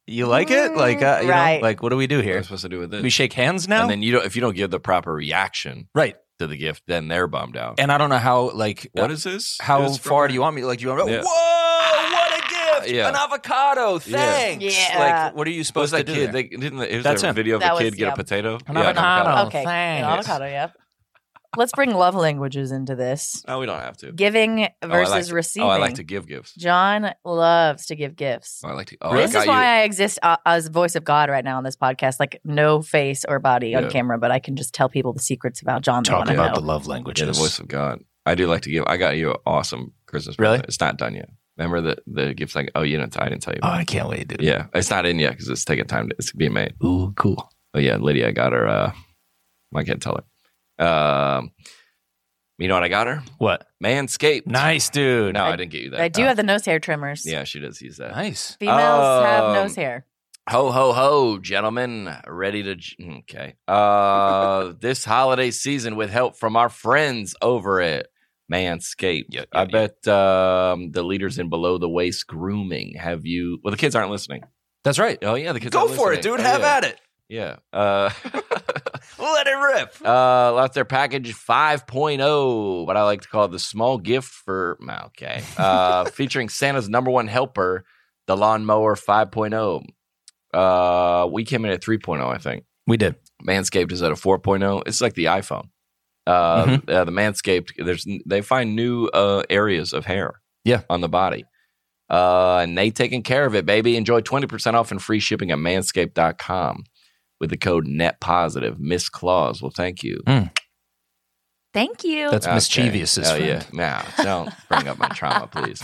You like it? Like, uh, you Right. know, like what do we do What am here? I supposed to do with this? We shake hands now? And then you don't. If you don't give the proper reaction right. to the gift, then they're bummed out. And I don't know how, like, what is this? How This from far her? do you want me? Like, do you want? Yeah. Whoa! What a gift! Yeah. An avocado. Thanks. Yeah. Like, what are you What was supposed that to do? kid? there? They didn't. It was That's a him. video of That a kid was- get yeah. a potato. An Yeah, avocado. Okay. Thanks. An avocado, yep. Let's bring love languages into this. No, we don't have to. Giving Oh, I versus like to- receiving. Oh, I like to give gifts. John loves to give gifts. Oh, I like to. Oh, this I got is you. why I exist uh, as voice of God right now on this podcast. Like no face or body Yeah. on camera, but I can just tell people the secrets about John. They Talk want to about know. the love languages. Yeah, the voice of God. I do like to give. I got you an awesome Christmas Really? present. It's not done yet. Remember the the gift? Like, oh, you didn't. I didn't tell you. Oh, About I it. can't wait, dude. Yeah, it's not in yet because it's taking time to it's being made. Ooh, cool. But yeah, Lydia, I got her. Uh, I can't tell her. Um, you know what I got her? What? Manscaped. Nice, dude. No, I, I- didn't get you that. I do Uh, have the nose hair trimmers. Yeah, she does use that. Nice. Females have Um, nose hair. Ho ho ho, gentlemen, ready to j- okay. Uh, this holiday season, with help from our friends over at Manscaped, Yeah, yeah, I yeah. bet um, the leaders in below the waist grooming have you. Well, the kids aren't listening. That's right. Oh yeah, the kids. Go aren't for it, listening. dude. Oh, Have yeah. at it. Yeah. Uh, Let it rip. uh, that's their package five point oh, what I like to call the small gift for, okay, uh, featuring Santa's number one helper, the lawnmower five point oh. Uh, we came in at three point oh, I think. We did. Manscaped is at a four point oh. It's like the iPhone. Uh, Mm-hmm. uh, the Manscaped, there's they find new uh, areas of hair Yeah. on the body. Uh, and they taking care of it, baby. Enjoy twenty percent off and free shipping at manscaped dot com with the code NETPOSITIVE. Miss Claus will thank you. Thank you. That's mischievous's Oh, friend. yeah. Now, don't bring up my trauma, please.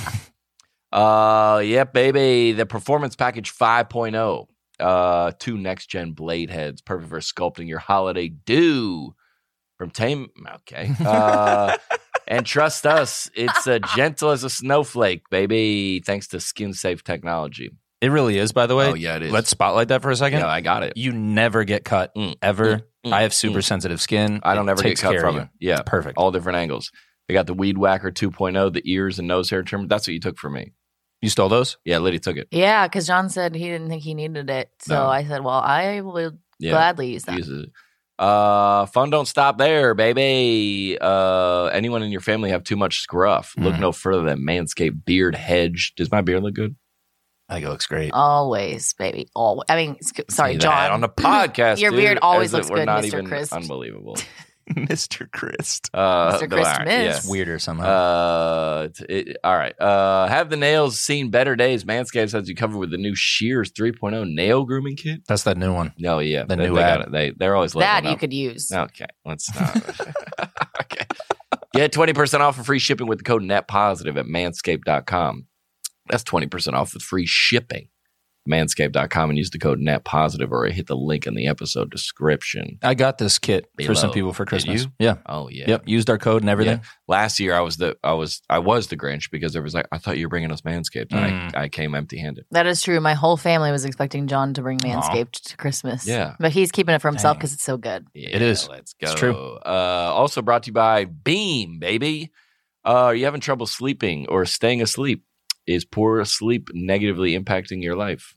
Uh, yeah, baby. The Performance Package five point oh. Uh, two next-gen blade heads, perfect for sculpting your holiday do. From Tame, okay. Uh, and trust us, it's uh, gentle as a snowflake, baby, thanks to skin-safe technology. It really is, by the way. Oh, yeah, it is. Let's spotlight that for a second. Yeah, I got it. You never get cut, Mm, ever. mm, mm, I have super mm. sensitive skin. I don't It ever get takes cut care from of it. you. Yeah, It's perfect. all different angles. They got the Weed Whacker two point oh, the ears and nose hair trimmer. That's what you took from me. You stole those? Yeah, Lydia took it. Yeah, because John said he didn't think he needed it. So No. I said, well, I will Yeah. gladly use that. Uses it. Uh, fun don't stop there, baby. Uh, anyone in your family have too much scruff? Look Mhm. no further than Manscaped Beard Hedge. Does my beard look good? I think it looks great. Always, baby. Always. I mean, sc- sorry, Say John. that on the podcast. Your dude, beard always as if looks we're good, not Mister even Christ. Unbelievable. Mister Christ. Uh, Mister but all right, Christmas. yeah. It's weirder somehow. Uh, t- it, all right. Uh, have the nails seen better days? Manscaped has you covered with the new Shears three point oh nail grooming kit. That's that new one. No, yeah, The they, new they got ad. it. They they're always that leveling you up. could use. Okay, let's not. Okay, get twenty percent off and free shipping with the code NETPOSITIVE at manscaped dot com. That's twenty percent off with free shipping. manscaped dot com and use the code NETPOSITIVE or hit the link in the episode description. I got this kit for some Below. people for Did Christmas. you? Yeah. Oh yeah. Yep. Used our code and everything. Yeah. Last year I was the I was I was the Grinch because there was like I thought you were bringing us Manscaped and Mm. I, I came empty handed. That is true. My whole family was expecting John to bring Manscaped to Christmas. Yeah. But he's keeping it for himself Dang. because it's so good. Yeah, It is. Let's go. It's true. Uh, also brought to you by Beam, baby. Uh, are you having trouble sleeping or staying asleep? Is poor sleep negatively impacting your life?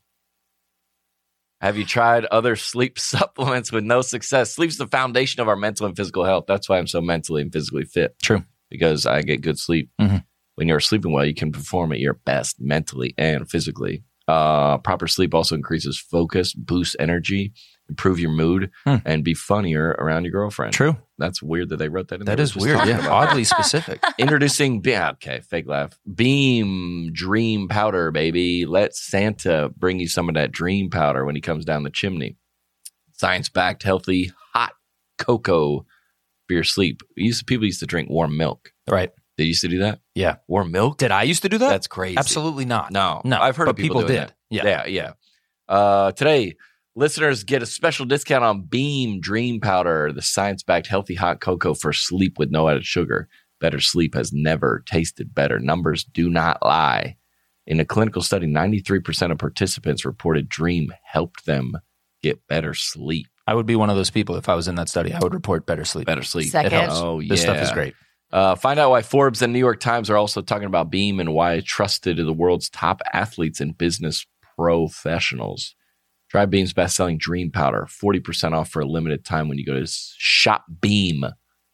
Have you tried other sleep supplements with no success? Sleep's the foundation of our mental and physical health. That's why I'm so mentally and physically fit. True. Because I get good sleep. Mhm. When you're sleeping well, you can perform at your best mentally and physically. Uh, proper sleep also increases focus, boosts energy, improve your mood, Hmm. and be funnier around your girlfriend. True. That's weird that they wrote that in That there. is We're just weird. talking Yeah. about that. Oddly specific. Introducing, yeah, okay, fake laugh. Beam Dream Powder, baby. Let Santa bring you some of that dream powder when he comes down the chimney. Science-backed, healthy, hot cocoa for your sleep. We used to, people used to drink warm milk. Right. They used to do that? Yeah. Warm milk? Did I used to do that? That's crazy. Absolutely not. No. No. I've heard but of people, people doing did. that. Yeah. Yeah, yeah. Uh, today, listeners get a special discount on Beam Dream Powder, the science-backed healthy hot cocoa for sleep with no added sugar. Better sleep has never tasted better. Numbers do not lie. In a clinical study, ninety-three percent of participants reported Dream helped them get better sleep. I would be one of those people if I was in that study. I would report better sleep. Better sleep. Second. It helps. Oh, yeah. This stuff is great. Uh, find out why Forbes and New York Times are also talking about Beam and why it's trusted to the world's top athletes and business professionals. Try Beam's best-selling Dream Powder, forty percent off for a limited time when you go to shopbeam.com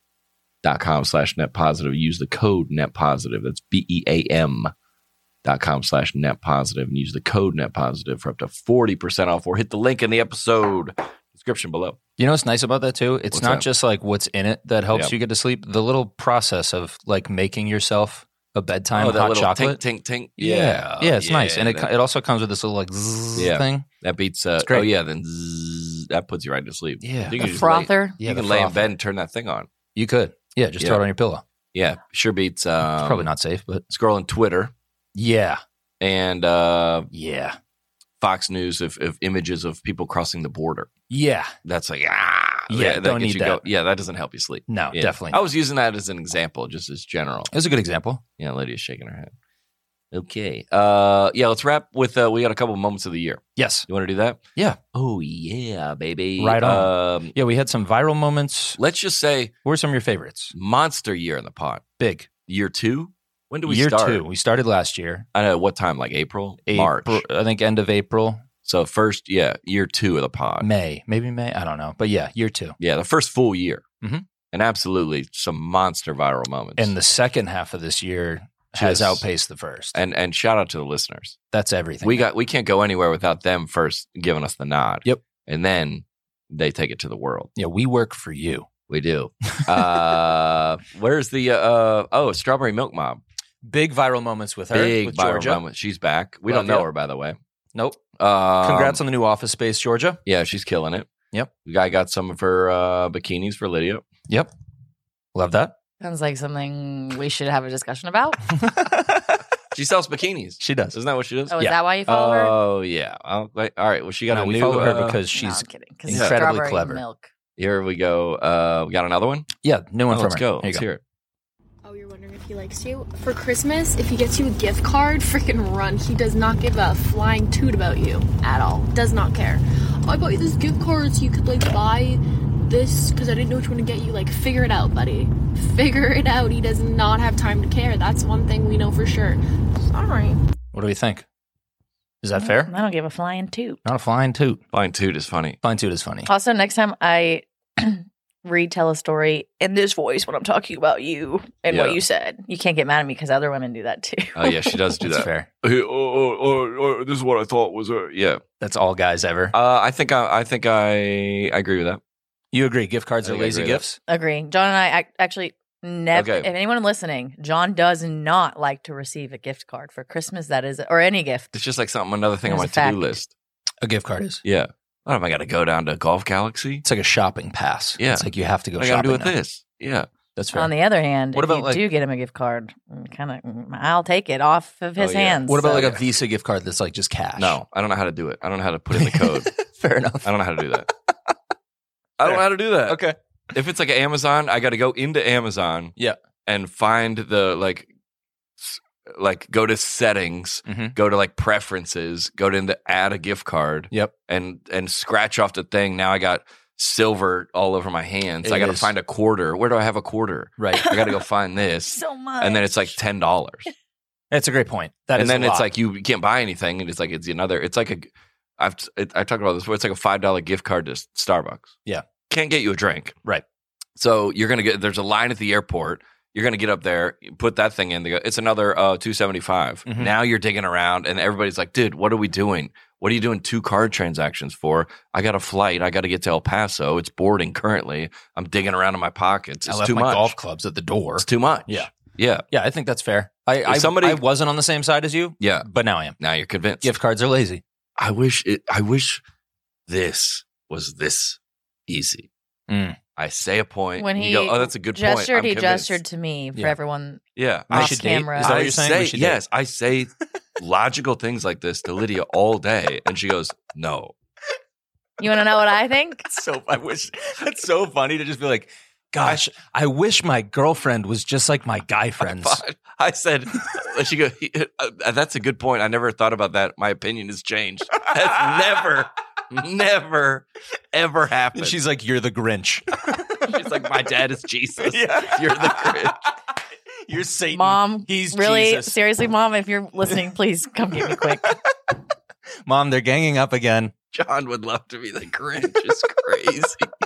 slash net positive. Use the code net positive. That's B E A M dot com slash net positive and use the code net positive for up to forty percent off, or hit the link in the episode description below. You know what's nice about that too? It's What's not that? just like what's in it that helps Yep. you get to sleep. The little process of like making yourself a bedtime Oh, that hot little chocolate. tink, tink, tink. Yeah, yeah, it's nice, and it that- it also comes with this little like zzz Yeah. thing. That beats. Uh, It's great. Oh yeah, then zzz, that puts you right to sleep. Yeah. you The can just lay, frother. Yeah, you the can lay in frother. bed and turn that thing on. You could, yeah, just Yeah. throw it on your pillow. Yeah, sure beats. Um, It's probably not safe, but Scrolling Twitter yeah, and uh, yeah, Fox News of, of images of people crossing the border. yeah. That's like ah, Yeah, that don't gets need you that. yeah, that doesn't help you sleep. No, Yeah. definitely. I Not. was using that as an example, just as general. It was a good example. Yeah, Lydia's shaking her head. Okay. Uh, yeah, let's wrap with. Uh, we got a couple moments of the year. Yes. You want to do that? Yeah. Oh yeah, baby. Right on. Um, Yeah, we had some viral moments. let's just say What were some of your favorites? monster year in the pod. Big. Year two. When do we Year start? two. We started last year. I know what time. Like April, March. April, I think end of April, So first, yeah, year two of the pod. May, maybe May. I don't know, but yeah, year two. Yeah, the first full year, Mhm. and absolutely some monster viral moments. And the second half of this year has Just- outpaced the first. and and shout out to the listeners. That's everything. We got we can't go anywhere without them first giving us the nod. Yep. And then they take it to the world. yeah, we work for you. We do. uh, where's the uh oh Strawberry Milk Mob? Big viral moments with her, Big with viral Georgia. moment. She's back. We Love don't know ya. her, by the way. Nope. Um, Congrats on the new Office Space, Georgia. Yeah, she's killing it. Yep. The guy got some of her uh, bikinis for Lydia. Yep. Love that. Sounds like something we should have a discussion about. She sells bikinis. She does. Isn't that what she does? Oh, is Yeah. that why you follow her? Oh yeah. I'll, wait, all right. Well, she got No, a we new. follow her uh, because No, she's I'm kidding. 'Cause Yeah. incredibly strawberry clever. Milk. Here we go. Uh, we got another one. Yeah, new one Oh, from let's her. go. Here you Let's go. hear it. Oh, you're wondering if he likes you? For Christmas, if he gets you a gift card, freaking run. He does not give a flying toot about you at all. Does not care. Oh, I bought you this gift card so you could, like, buy this because I didn't know which one to get you. Like, figure it out, buddy. Figure it out. He does not have time to care. That's one thing we know for sure. Sorry. What do we think? Is that fair? I don't give a flying toot. Not a flying toot. Flying toot is funny. Flying toot is funny. Also, next time I retell a story in this voice when I'm talking about you and Yeah. what you said, you can't get mad at me because other women do that too. Oh yeah, she does do That's that. fair. Hey, oh, oh, oh, oh, this is what I thought was her. Yeah. That's all guys ever. Uh, I think I, I think I, I agree with that. You agree? Gift cards I are think I lazy agree with gifts. Agree. John and I ac- actually never. Okay. If anyone listening, John does not like to receive a gift card for Christmas. That is, or any gift. It's just like something, another thing on my There's a to do fact. list. A gift card is. Yeah. What am I got to go down to Golf Galaxy? It's like a shopping pass. Yeah. It's like you have to go What I got to shopping do with now. this? Yeah. That's fair. On the other hand, What if about, you like- do get him a gift card, kind of, I'll take it off of his Oh, yeah. hands. what about so- like a Visa gift card that's like just cash? No, I don't know how to do it. I don't know how to put in the code. Fair enough. I don't know how to do that. I don't know how to do that. Okay. If it's like Amazon, I got to go into Amazon. Yeah. And find the like, s- like go to settings, Mhm. go to like preferences, go to the add a gift card. Yep. And and scratch off the thing. Now I got silver all over my hands. It I got to is. find a quarter. Where do I have a quarter? Right. I got to go find this. so much, And then it's like ten dollars. That's a great point. That And is then a it's lot. like you can't buy anything, and it's like it's another. It's like a. I've it, I talked about this before. It's like a five dollar gift card to Starbucks. Yeah. Can't get you a drink. Right. So you're gonna get. There's a line at the airport. You're gonna get up there, you put that thing in. They go, it's another uh, two seventy five. Mhm. Now you're digging around, and everybody's like, "Dude, what are we doing? What are you doing two card transactions for? I got a flight. I got to get to El Paso. It's boarding currently. I'm digging around in my pockets. I It's left too my much. golf clubs at the door. It's too much. Yeah. Yeah. Yeah, I think that's fair. I I, somebody- I wasn't on the same side as you, Yeah. but now I am. Now you're convinced. Gift cards are lazy. I wish it. I wish this was this easy. Mm. I say a point. when and he you go, oh, that's a good gestured, point. I'm he convinced." gestured to me for Yeah. everyone Yeah, We I, off should date? camera. Is that what I you're saying? say We should yes. I say logical things like this to Lydia all day, and she goes, "No." You want to know what I think? So I wish that's so funny to just be like, gosh, I wish my girlfriend was just like my guy friends. I said, she goes, uh, "That's a good point. I never thought about that. My opinion has changed. That's never, never, ever happened." And she's like, you're the Grinch. She's like, "My dad is Jesus. Yeah. You're the Grinch." You're Satan. Mom, He's really? Jesus. Seriously, Mom, if you're listening, please come get me quick. Mom, they're ganging up again. John would love to be the Grinch. It's crazy.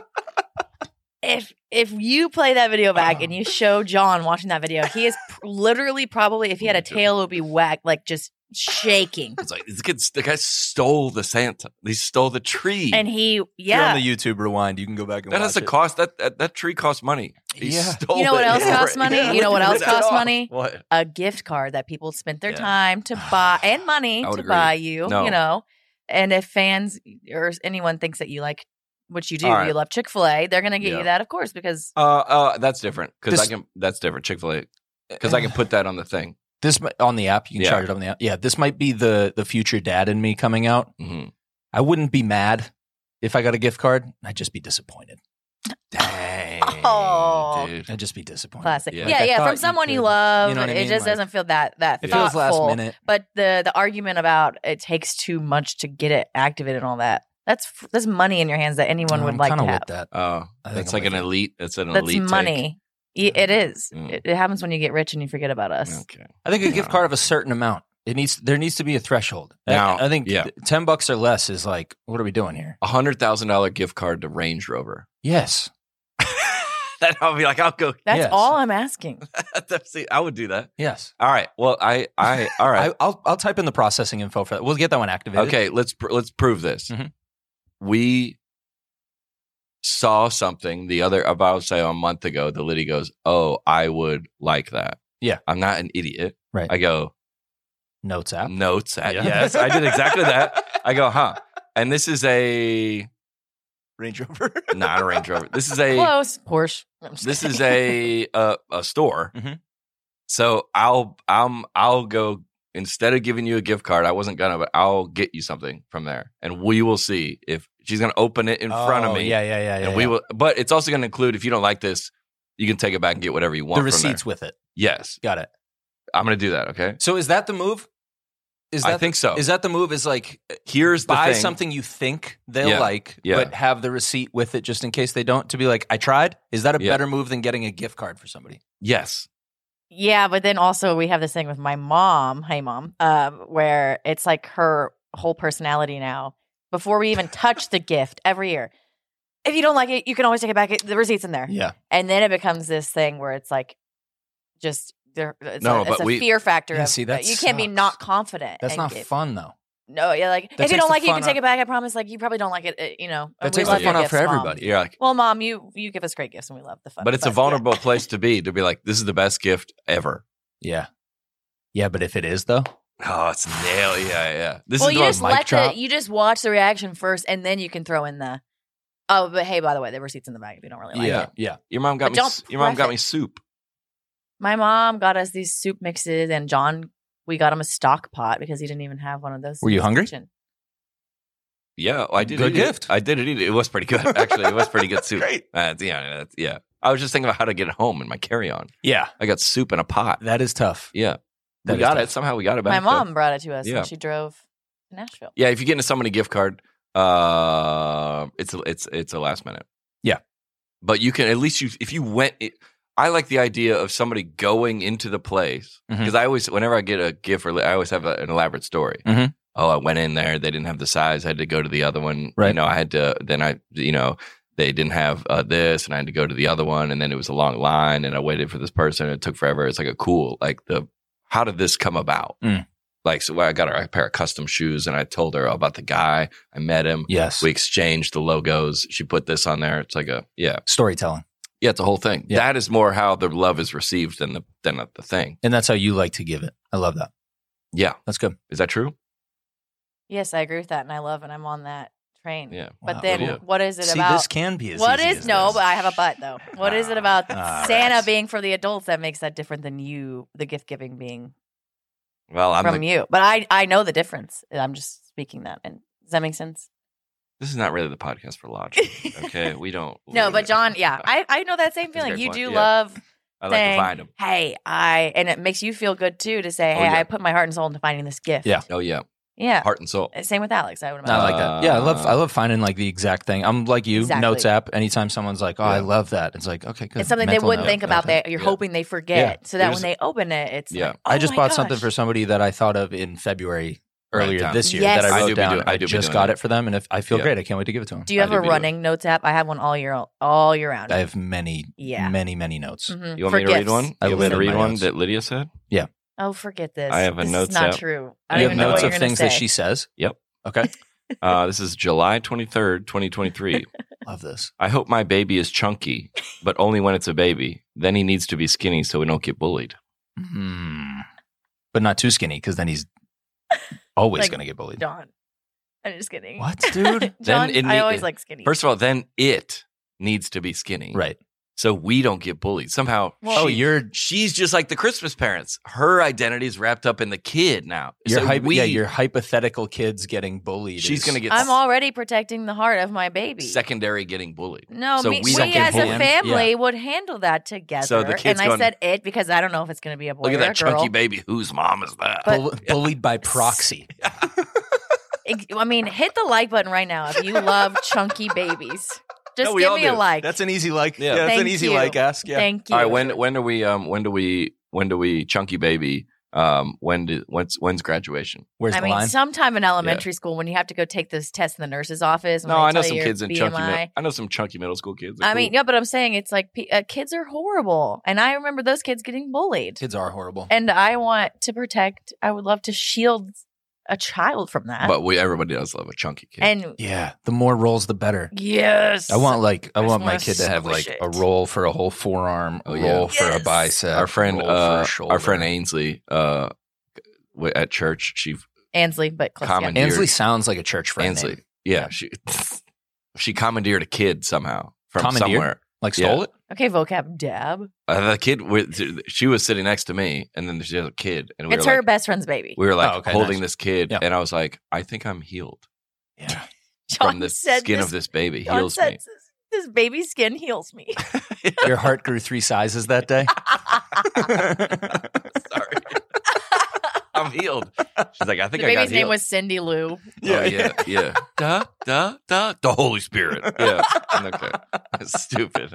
If if you play that video back and you show John watching that video, he is pr- literally probably, if he had a tail, it would be whacked, like just shaking. It's like this kid, the guy stole the Santa. He stole the tree. And he, If yeah. you're on the YouTube rewind, you can go back and that watch has to it. cost that, that that tree costs money. He Yeah. stole You know what it. else Yeah. costs money? Yeah. You know what else Rip it costs off. money? What? A gift card that people spent their Yeah. time to buy and money I to would agree. buy you, No. you know. And if fans or anyone thinks that you like, which you do, All right. you love Chick-fil-A, they're going to get Yeah. you that, of course, because Uh, uh, that's different because I This- can. That's different. Chick-fil-A because I can put that on the thing. This mi- on the app, you can Yeah. charge it on the app. Yeah, this might be the the future dad in me coming out. Mm-hmm. I wouldn't be mad if I got a gift card. I'd just be disappointed. Dang, Oh. dude. I'd just be disappointed. classic. Yeah. Yeah, Like, I yeah, thought from you someone you could- love, you know what I it mean? just Like, doesn't feel that that It feels thoughtful. last minute. But the the argument about it takes too much to get it activated and all that, that's f- that's money in your hands that anyone would I'm like to kinda have. with that. Oh, I think that's I'm like an with you. elite. It's an That's elite. take. money. Y- It is. Mm. It, it happens when you get rich and you forget about us. Okay. I think a gift Yeah. card of a certain amount. It needs there needs to be a threshold. I- Now, I, think yeah. ten bucks or less is like, what are we doing here? A hundred thousand dollar gift card to Range Rover. Yes. Then I'll be like, I'll go. That's Yes. all I'm asking. See, I would do that. Yes. All right. Well, I, I, all right. I, I'll I'll type in the processing info for that. We'll get that one activated. Okay, let's pr- let's prove this. Mhm. We saw something the other about say a month ago. The lady goes, "Oh, I would like that." Yeah. I'm not an idiot. Right. I go Notes app. notes. At, Yeah. Yes, I did exactly that. I go, huh? And this is a Range Rover. not a Range Rover. This is a Close. Porsche. I'm just this is kidding. a a, a store. Mhm. So I'll I'm I'll go instead of giving you a gift card. I wasn't gonna, but I'll get you something from there, and we will see if she's gonna open it in front of Oh, me. Yeah, yeah, yeah. yeah and we yeah. will. But it's also gonna include if you don't like this, you can take it back and get whatever you want. the from there. receipts with it. Yes, Got it. I'm gonna do that. Okay, So is that the move? Is that I think so. Is that the move? Is like Here's the buy thing. something you think they'll Yeah, like, yeah. but have the receipt with it just in case they don't. To be like, I tried. Is that a Yeah. better move than getting a gift card for somebody? Yes. Yeah, but then also we have this thing with my mom. Hey, mom, um, where it's like her whole personality now. Before we even touch the gift, every year, if you don't like it, you can always take it back. The receipt's in there, Yeah. and then it becomes this thing where it's like, just there. It's No, a, it's but a we- fear factor. Yeah, of, see, that you can't be sucks. not confident. That's and not give- fun though. No, yeah, like That if you takes don't the like it, you fun can take out- it back. I promise. Like you probably don't like it. uh, You know, That and takes we the love fun your out for gifts, Mom. everybody. You're like, Well, mom, you you give us great gifts and we love the fun. but it's a yeah. vulnerable place to be to be like, this is the best gift ever. Yeah. Yeah, but if it is though, Oh, it's nail. Yeah, yeah. This well, is you the just mic let drop. the you just watch the reaction first, and then you can throw in the. Oh, but hey, by the way, the receipt's in the bag if you don't really like yeah, it. yeah. Your mom got But me. don't s- Your mom press got it. me soup. My mom got us these soup mixes, and John, we got him a stock pot because he didn't even have one of those. Were in you his hungry? kitchen. Yeah, I did. Good eat it. gift. I did eat it. It was pretty good. Actually, it was pretty good soup. Great. Uh, yeah, that's- yeah. I was just thinking about how to get it home in my carry-on. Yeah. I got soup in a pot. That is tough. Yeah, That we is got tough. it. Somehow we got it My back. mom brought it to us Yeah. when she drove to Nashville. Yeah, if you get into somebody gift card, uh, it's a, it's it's a last minute. Yeah. But you can at least you if you went. It, I like the idea of somebody going into the place Mhm. because I always whenever I get a gift, or I always have a, an elaborate story. Mhm. Oh, I went in there. They didn't have the size. I had to go to the other one. You Right. know, I had to. Then I, you know, they didn't have uh, this, and I had to go to the other one. And then it was a long line, and I waited for this person. And it took forever. It's like a cool, like the how did this come about? Mm. Like, so I got her a pair of custom shoes, and I told her about the guy. I met him. Yes. We exchanged the logos. She put this on there. It's like a yeah, Storytelling. yeah. It's a whole thing. Yeah. That is more how the love is received than the than the thing. And that's how you like to give it. I love that. Yeah, That's good. is that true? Yes, I agree with that, and I love, and I'm on that train. Yeah. But Wow. then, Yeah. what is it See, about? this can be as What easy is as no? this. But I have a but though. What is it about Ah, Santa right. being for the adults that makes that different than you, the gift giving being Well, I'm from the, you? But I I know the difference. I'm just speaking that. And does that make sense? this is not really the podcast for logic. Okay, we don't. No, we- but John, yeah, I I know that same That's a feeling. great You point. do Yeah. love I like to saying, find them. hey, I, and it makes you feel good too to say, Oh, hey, yeah. I put my heart and soul into finding this gift. Yeah. Oh yeah, Yeah. heart and soul. Same with Alex. I would I imagine. like that. Yeah, I love I love finding like the exact thing. I'm like you, Exactly. Notes app. Anytime someone's like, "Oh, I Yeah. love that," it's like, okay, good. It's something they Mental wouldn't note. think about Okay. that you're Yeah. hoping they forget. Yeah. So that There's- when they open it, it's Yeah. like, I oh just my bought something gosh. for somebody that I thought of in February earlier down. this year Yes. that I I wrote do be down. do- I I, do be just doing got that. it for them, and if I feel Yeah. great. I can't wait to give it to them. Do you have I do a be doing running notes app? I have one all year all year round. I have many, Yeah. many, many notes. Mhm. You want For me to read gifts. one? I You want me live to in read my one notes. that Lydia said? Oh, forget this. I have a this notes is not app. true. I You don't have even know notes what of you're gonna things say. that she says. Yep. Okay, Uh, this is July twenty-third, twenty twenty-three. love this. I hope my baby is chunky, but only when it's a baby. Then he needs to be skinny so we don't get bullied. Hmm. But not too skinny, because then he's always Like, going to get bullied. John. I'm just kidding. What, dude? John, Then it I need- always like skinny. First of all, then it needs to be skinny. Right. So we don't get bullied. Somehow, Well- Oh, she- you're she's just like the Christmas parents. Her identity is wrapped up in the kid now. your so hype, we, yeah, your hypothetical kids getting bullied. she's is- going to get I'm already protecting the heart of my baby. secondary getting bullied. No, So me, we we, don't get as a bullied. family Yeah. would handle that together. So the kid's and I going- said it because I don't know if it's going to be a boy Look at or a that girl. chunky baby. Whose mom is that? But- Bull- bullied by proxy. Ex- I mean, hit the like button right now if you love chunky babies. Just No, we give all me a do. like. That's an easy like. Yeah. Yeah, that's an Thank easy you. like ask. Yeah. Thank you. All right, when when do we um when do we when do we chunky baby um when do when's when's graduation? Where's I the mean, line? sometime in elementary school when you have to go take those tests in the nurse's office. When No, they I know tell some you kids your in chunky. B M I. mid- I know some chunky middle school kids. They're I mean, cool. yeah, but I'm saying it's like pe- uh, kids are horrible, and I remember those kids getting bullied, Kids are horrible. and I want to protect. I would love to shield a child from that. but we everybody does love a chunky kid. and Yeah, the more rolls, the better. yes, I want like I I just want my wanna kid to have like squish a it. roll for a whole forearm, a Oh, yeah. roll for a Yes. bicep. our friend, roll for uh, a shoulder. our friend Ainsley, uh, w- at church, she Ansley, but close Common- together. Ansley sounds like a church friend Ainsley, name. yeah, she she commandeered a kid somehow from Commandeered? somewhere. Like stole Yeah. it. Okay, vocab dab. Uh, the kid, with, she was sitting next to me, and then she has a kid, and we It's were her like, best friend's baby. we were like Oh, okay, holding nice. this kid, Yeah. and I was like, I think I'm healed Yeah. John from the said skin this, of this baby. John Heals said me. This, this baby skin heals me. Your heart grew three sizes that day. Sorry, I'm healed. She's like, I The think I got baby's name healed. was Cindy Lou. Oh, yeah, yeah. Da, da, da. The Holy Spirit. Yeah. Okay. Stupid.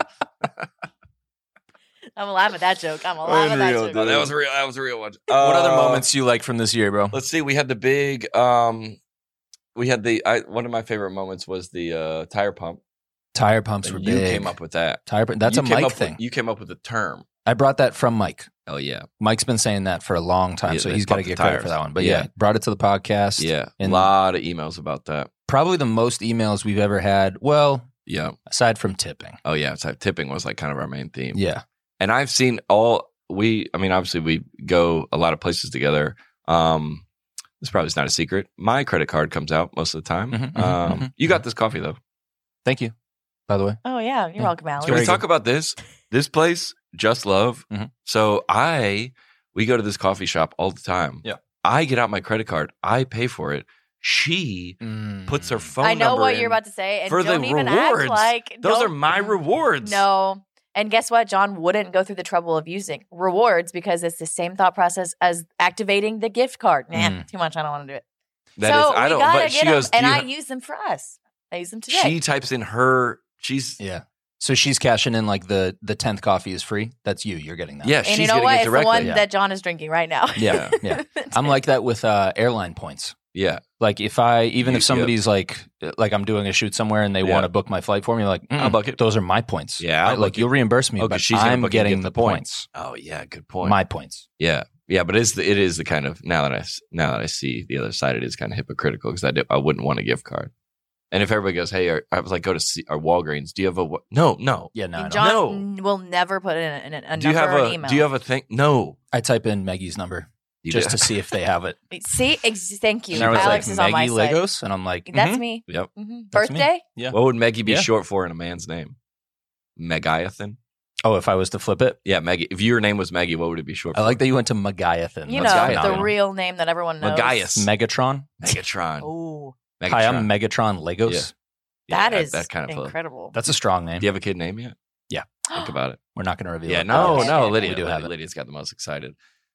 I'm gonna laugh at that joke. I'm gonna laugh at that Unreal, joke. Oh, that was real. That was a real one. what other Uh, moments you like from this year, bro? Let's see. We had the big. Um, we had the. I, one of my favorite moments was the uh, tire pump. Tire pumps And were you big. came up with that. Tire pump. That's You a came Mike up with- thing. you came up with the term. I brought that from Mike. Oh yeah. Mike's been saying that for a long time, Yeah, so they he's got to pump the get credit tires. for that one. But Yeah. yeah, brought it to the podcast. Yeah. A And- lot of emails about that. Probably the most emails we've ever had. Well, Yeah. aside from tipping. Oh yeah. So tipping was like kind of our main theme. Yeah. And I've seen all we I mean obviously we go a lot of places together. Um this probably is not a secret. My credit card comes out most of the time. Mhm, mhm, um mhm, you got this coffee though. Thank you, by the way. Oh yeah, you're Yeah. welcome, Alex. Can we Very talk good. about this? This place, Just Love. Mhm. So I we go to this coffee shop all the time. Yeah. I get out my credit card, I pay for it. She puts her phone I know number what in you're about to say, and for the don't even rewards. act like Those don't- are my rewards. No. And guess what? John wouldn't go through the trouble of using rewards because it's the same thought process as activating the gift card. Nah, Mm. too much. I don't want to do it. That so is- I we don't gotta but get she them, goes, "Do and you I ha-" use them for us. I use them today. She types in her she's Yeah. So she's cashing in like the the tenth coffee is free. That's you. You're getting that. yeah, and she's you know getting what? it It's the directly. one yeah. that John is drinking right now. Yeah. Yeah. I'm like that with uh, airline points. Yeah. Like if I even You- if somebody's like like I'm doing a shoot somewhere and they Yeah. want to book my flight for me, like I'll mm, book it. those are my points. Yeah, I'll I- like book you'll reimburse me, Oh, 'cause but she's gonna I'm book it and getting get the the point. points. Oh yeah, good point. My points. Yeah, yeah, but it's the, it is the kind of now that I s- now that I see the other side, it is kind of hypocritical because I do, I wouldn't want a gift card. And if everybody goes, hey, or, I was like, go to C, or Walgreens. Do you have a wa-" no, no? Yeah, no, I don't. John No. n- will never put in a, a, a Do you number have or a an email. Do you have a thing? No, I type in Maggie's number you just do. to see if they have it. See, ex- thank you. And I was Alex like, is on my Maggie side. Legos, and I'm like, That's mhm. me. Yep. hmm That's me. Birthday? Yeah. What would Maggie be Yeah. short for in a man's name? Megaathan. Oh, if I was to flip it, Yeah, Maggie. If your name was Maggie, what would it be short I for? like that you went to Megaathan. You That's know, good. the Yeah. real name that everyone knows. Megaeus. Megatron. Megatron. Oh, Megatron. Hi, I'm Megatron Legos. Yeah, that is that kind of. incredible. That's a strong name. Do you have a kid name yet? Yeah. Think about it. We're not going to reveal Yeah, it. no, Okay. no, We Lydia. do Lydia have it. Lydia's got the most excited.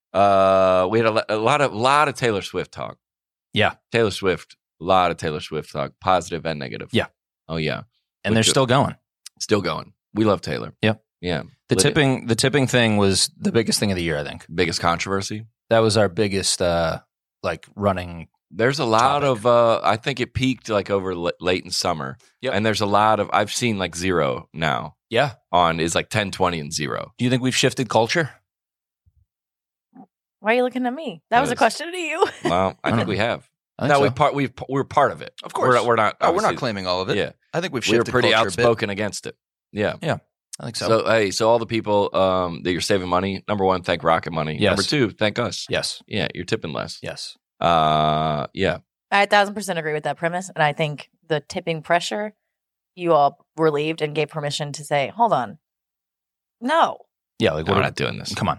Uh, we had a, lo- a lot of lot of Taylor Swift talk. Yeah. Taylor Swift, a lot of Taylor Swift talk, positive and negative. Yeah. Oh yeah, And they're Which- still going. still going. We love Taylor. Yep. Yeah. The Lydia. tipping, the tipping thing was the biggest thing of the year. I think Biggest controversy. that was our biggest, uh, like running There's a lot topic. of, uh, I think it peaked like over l- late in summer. Yep. And there's a lot of, I've seen like zero now Yeah. on is like ten, twenty, and zero. Do you think we've shifted culture? Why are you looking at me? That was a Because- question to you. Well, I I think don't we have. I think No, so. we part, we've, we're part of it. Of course. We're not, we're not, Oh, we're not obviously- claiming all of it. Yeah. I think we've We were shifted pretty culture a bit. outspoken against it. Yeah. I think so. So, hey, so all the people um, that you're saving money, number one, thank Rocket Money. Yes. Number two, thank us. yes. Yeah, you're tipping less. Yes. Uh, yeah. I a thousand percent agree with that premise. And I think the tipping pressure, you all relieved and gave permission to say, hold on. No. Yeah. Like No, what? we're are- not doing this. Come on.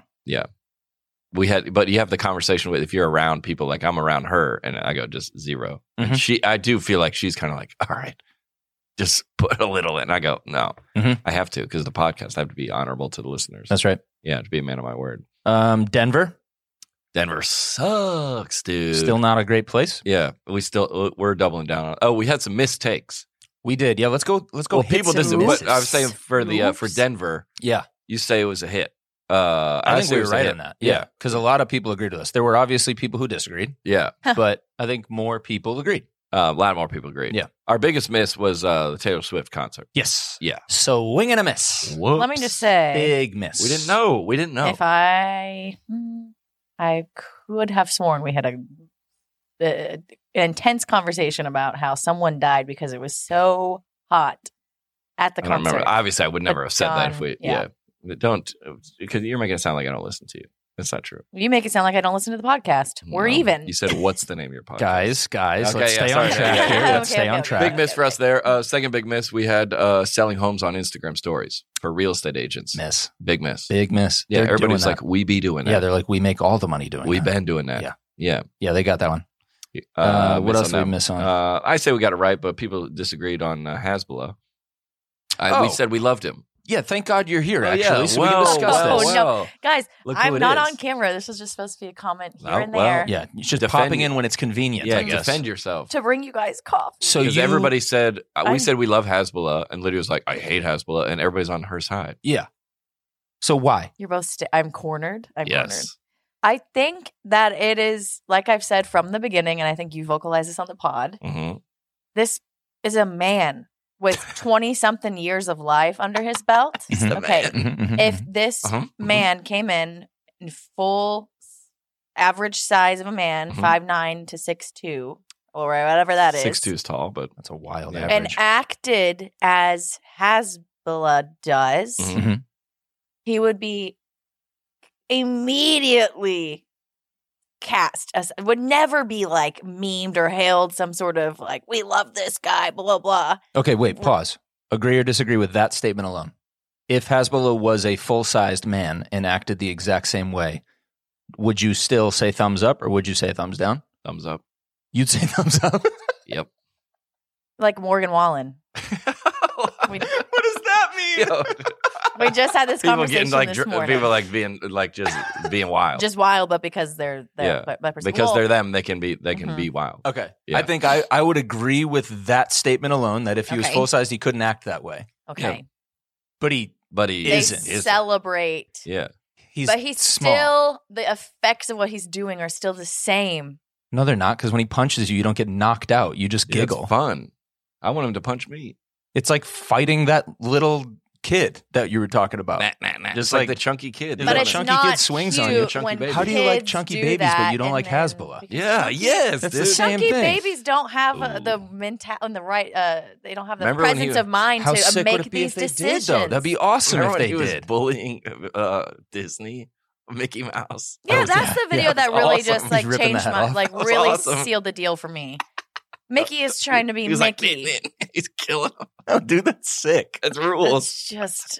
We had, but you have the conversation with if you're around people like I'm around her, and I go just zero. Mhm. And she, I do feel like she's kind of like, all right, just put a little in. I go, no, Mhm. I have to because the podcast I have to be honorable to the listeners. That's right. Yeah, to be a man of my word. Um, Denver, Denver sucks, dude. still not a great place. yeah, we still we're doubling down on. Oh, we had some mistakes. We did. Yeah. Let's go. Let's go. Well, hit people some didn't. But misses. I was saying for the uh, for Oops. Denver, Yeah. you say it was a hit. Uh, I, think say we it were was a right hit. on that. Yeah. Because a lot of people agreed with us. There were obviously people who disagreed, yeah. but I think more people agreed. Uh, a lot more people agreed. Yeah. Our biggest miss was uh, the Taylor Swift concert. Yes. Yeah. So wing and a miss. Whoops. Let me just say, Big miss. We didn't know. We didn't know. if I, hmm, I could have sworn we had a, a an intense conversation about how someone died because it was so hot at the I don't concert. remember. Obviously, I would never But have said that if John- we. yeah. Yeah. Don't because you're making it sound like I don't listen to you. That's not true. You make it sound like I don't listen to the podcast. We're No. even. You said what's the name of your podcast? Guys, guys, Okay, let's yeah, stay sorry. on track Yeah, here. yeah, Let's okay, stay okay, on okay. track. Big miss for us there. Uh, second big miss, we had uh, selling homes on Instagram stories for real estate agents. Miss. Big miss. Big miss. Yeah, They're everybody's doing like, that. we be doing that. Yeah, they're like, we make all the money doing We've that. been doing that. Yeah. Yeah. Yeah, they got that one. Uh, Uh, what miss else on did we that. miss on? Uh, I say we got it right, but people disagreed on uh, Hasbulla. I, We Oh. said we loved him. Yeah, thank God you're here, Oh, actually, yeah. so Well, we can discuss well, this. no. well. Guys, Look who I'm it not is. on camera. This was just supposed to be a comment here Oh, and well. there Yeah, you're just Defend- popping in when it's convenient, Yeah, I guess. defend yourself. to bring you guys coffee. So Because you, everybody said, uh, we I'm- said we love Hasbulla, and Lydia was like, I hate Hasbulla, and everybody's on her side. yeah. So why? You're both. St- I'm cornered. I'm cornered. Yes. I think that it is, like I've said from the beginning, and I think you vocalized this on the pod. hmm This is a man with twenty something years of life under his belt. He's the Okay. man. Mhm, mhm, If mhm. this Uh-huh, uh-huh. man came in in full average size of a man, Mhm. five nine to six two, or whatever that is, Six two is tall, but That's a wild Yeah. average. and acted as Hasbulla does, Mhm. Mhm. he would be immediately cast as would never be like memed or hailed some sort of like we love this guy blah blah. Okay, wait, pause. Agree or disagree with that statement alone? If Hasbulla was a full-sized man and acted the exact same way, would you still say thumbs up or would you say thumbs down? thumbs up. You'd say thumbs up. Yep. Like Morgan Wallen. We- what does that mean? Yo, We just had this people conversation getting like this dr- morning. people like being like just being wild. Just wild, but because they're they're Yeah, but, but because well, they're them, they can be they can Mhm. be wild. Okay. Yeah. I think I, I would agree with that statement alone that if he was Okay. full-sized, he couldn't act that way. okay. But he But he They isn't, isn't. celebrate, Yeah. he's but he's small. still the effects of what he's doing are still the same. No, they're not, because when he punches you, you don't get knocked out. You just Yeah, it's giggle. fun. I want him to punch me. It's like fighting that little kid that you were talking about. Nah, nah, nah. Just Just like, like- the chunky kid. But But that it's chunky not kid swings on you, cute chunky when baby. How do you like kids chunky do babies, but that you don't and like then- Hasbulla? because Yeah, chunky- yes. That's dude. the same Chunky thing. babies don't have uh, the Ooh. mental and the right. Uh, they don't have the Remember when presence he- of mind How to uh, sick make would it be these if they decisions. did, though? That'd be awesome Remember if when they he was did. bullying uh, Disney, Mickey Mouse? Yeah, Oh, that's yeah. the video Yeah, that that's really awesome. just He's like ripping the changed head my off. like That was really awesome. sealed the deal for me. Mickey is trying to be He was like, Mickey. "Man, man, he's killing him. Oh, dude, that's sick. That's rules. It's just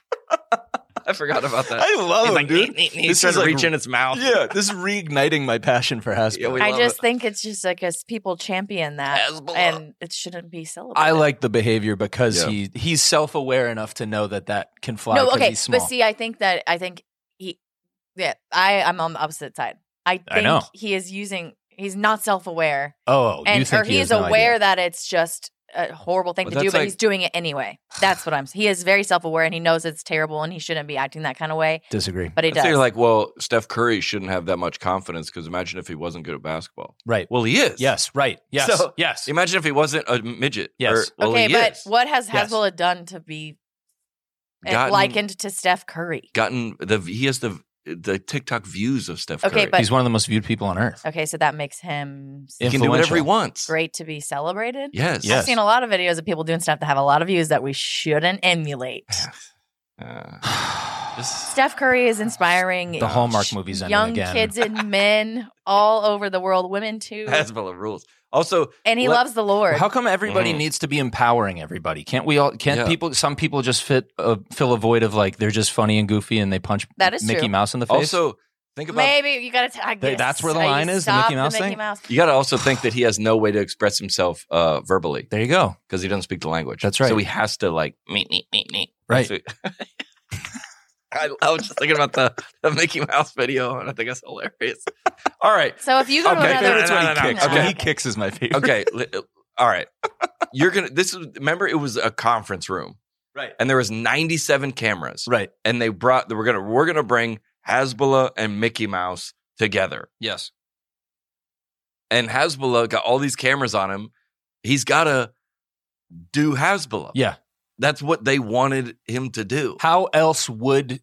I forgot about that. I love he's him, like, dude. "Nee, nee, nee." This He's trying is to like- reach in its mouth. Yeah, this is reigniting my passion for Hasbulla. Yeah, we I love just it. think it's just like as people champion that Hasbulla. and it shouldn't be celebrated. I like the behavior because Yeah. he he's self-aware enough to know that that can fly no, because okay, he's small. but see, I think that I think he, yeah, I I'm on the opposite side. I think I know. he is using. He's not self aware, oh, and you think or he, he is has no aware idea. that it's just a horrible thing Well, to do, that's but like- he's doing it anyway. That's what I'm saying. He is very self-aware and he knows it's terrible and he shouldn't be acting that kind of way, Disagree. but he I'd does. say like, well, Steph Curry shouldn't have that much confidence because imagine if he wasn't good at basketball. Right. Well, he is. Yes. Right. Yes. So, yes. Imagine if he wasn't a midget. Yes. Or, well, okay, he but is. what has Yes. Hezbollah done to be uh, Gotten- likened to Steph Curry? Gotten the he has the the TikTok views of Steph Okay, Curry. but- He's one of the most viewed people on earth. Okay, so that makes him he can do whatever he influential. wants. great to be celebrated. Yes. Yes. I've seen a lot of videos of people doing stuff that have a lot of views that we shouldn't emulate. Uh, just- Steph Curry is inspiring The Hallmark movies ending young again. kids and men all over the world, women too. Hezbollah rules. Also, And he let- loves the Lord. How come everybody Mhm. needs to be empowering everybody? Can't we all? Can't Yeah. people? Some people just fit uh, fill a void of like they're just funny and goofy and they punch That is Mickey true. Mouse in the face. Also, think about Maybe you got to. I They- guess that's where the I line is, the stop Mickey Mouse Mickey thing? Mouse. you got to also think that he has no way to express himself uh, verbally there you go. because he doesn't speak the language. That's right. So he has to like me me me me. Right. So- I, I was just thinking about the, the Mickey Mouse video, and I think that's hilarious. All right. So if you go to Okay, another, favorite's when he No, kicks. no. Okay. He kicks is my favorite. Okay. li- All right. You're gonna. This is. Remember, it was a conference room, Right. and there was ninety-seven cameras, Right. and they brought. We're gonna. We're gonna bring Hezbollah and Mickey Mouse together, Yes. and Hezbollah got all these cameras on him. He's got to do Hezbollah. Yeah. That's what they wanted him to do. How else would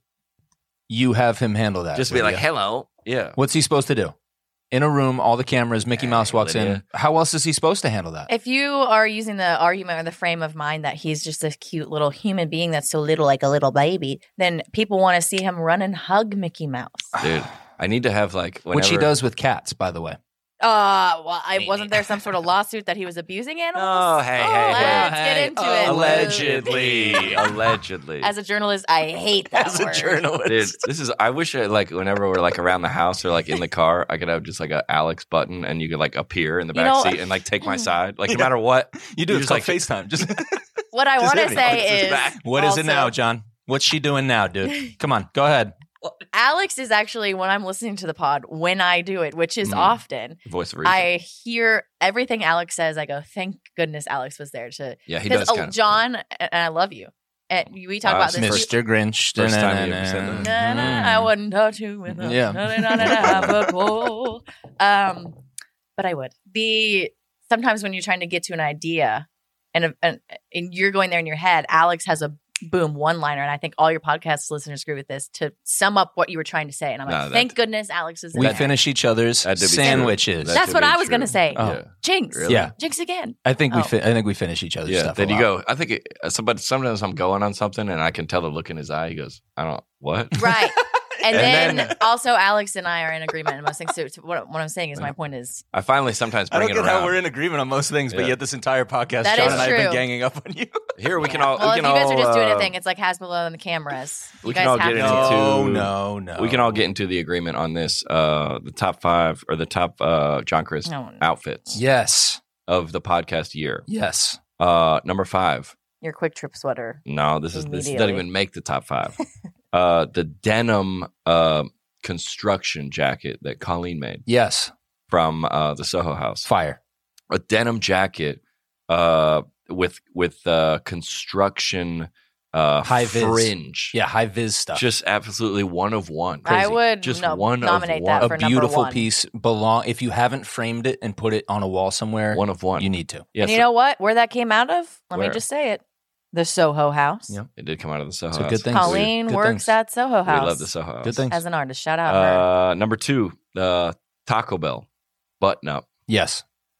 you have him handle that? Just be like, Lydia? hello. Yeah. What's he supposed to do? In a room, all the cameras, Mickey Hey, Mouse walks in. Lydia. How else is he supposed to handle that? if you are using the argument or the frame of mind that he's just a cute little human being that's so little, like a little baby, then people want to see him run and hug Mickey Mouse. Dude, I need to have like whenever, Which he does with cats, by the way. Uh, well, I wasn't there some sort of lawsuit that he was abusing animals? Oh, hey, hey, Let's hey. get into Oh, it. Allegedly. Allegedly. As a journalist, I hate that As word. a journalist. Dude, this is. I wish I like whenever we're like around the house or like in the car, I could have just like a Alex button, and you could like appear in the You back know- seat and like take my side. Like no matter what, You do. You It's just, called like- FaceTime. Just What I Just want to hit me. say This is is, back. what is it also, now, John? What's she doing now, dude? Come on, go ahead. Alex is actually when I'm listening to the pod when I do it, which is Mm. often. voice of reason. I hear everything Alex says. I go, thank goodness Alex was there to. yeah, he Because does. oh, kind of. John, and I love you. And we talk Wow, about this. Mister Grinch. First time you ever said Da-na-na-na. that. Na, na, I wouldn't touch you with a Yeah. na, na, na, na, na, before. Um, but I would. The sometimes when you're trying to get to an idea, and and, and you're going there in your head, Alex has a boom one liner, and I think all your podcast listeners agree with this to sum up what you were trying to say. And I'm like, No, that- thank goodness Alex is We there. finish each other's That did be true. sandwiches. That That's could what be I was true. gonna say. Oh. Yeah. Jinx, Really? Yeah. jinx again. I think we Oh. fi- I think we finish each other's Yeah, stuff. then a you lot. go. I think it, somebody. Sometimes I'm going on something, and I can tell the look in his eye. He goes, "I don't what." Right. And, And then, then- also Alex and I are in agreement on most things. So, so what, what I'm saying is my point is I finally sometimes I bring don't it get how around. we're in agreement on most things, but Yeah. yet this entire podcast, That John is and I have been true. ganging up on you. Here we can Yeah. all. Well, we if can you guys all, are just doing uh, a thing, it's like Hasbulla and the cameras. we you can guys all have get to. into- No, no, no. We can all get into the agreement on this. Uh, the top five or the top uh, John Chris No, no. outfits Yes. of the podcast year. Yes. Uh, number five. Your quick trip sweater. No, this is this doesn't Immediately. even make the top five. uh, the denim uh, construction jacket that Colleen made Yes. from uh, the Soho House. Fire. A denim jacket uh, with with uh, construction uh, High vis. fringe. Yeah, high vis stuff. Just absolutely one of one. I Crazy. would just no- one nominate of that one. for a number beautiful one. piece. Belong. If you haven't framed it and put it on a wall somewhere, One of one. you need to. Yes, And you know what? Where that came out of? Let Where? me just say it. The Soho House. Yep. it did come out of the Soho So House. good things. Colleen Good works things. at Soho We House. love the Soho House. Good things. As an artist. Shout out her. Uh, number two, the Taco Bell button up. Yes.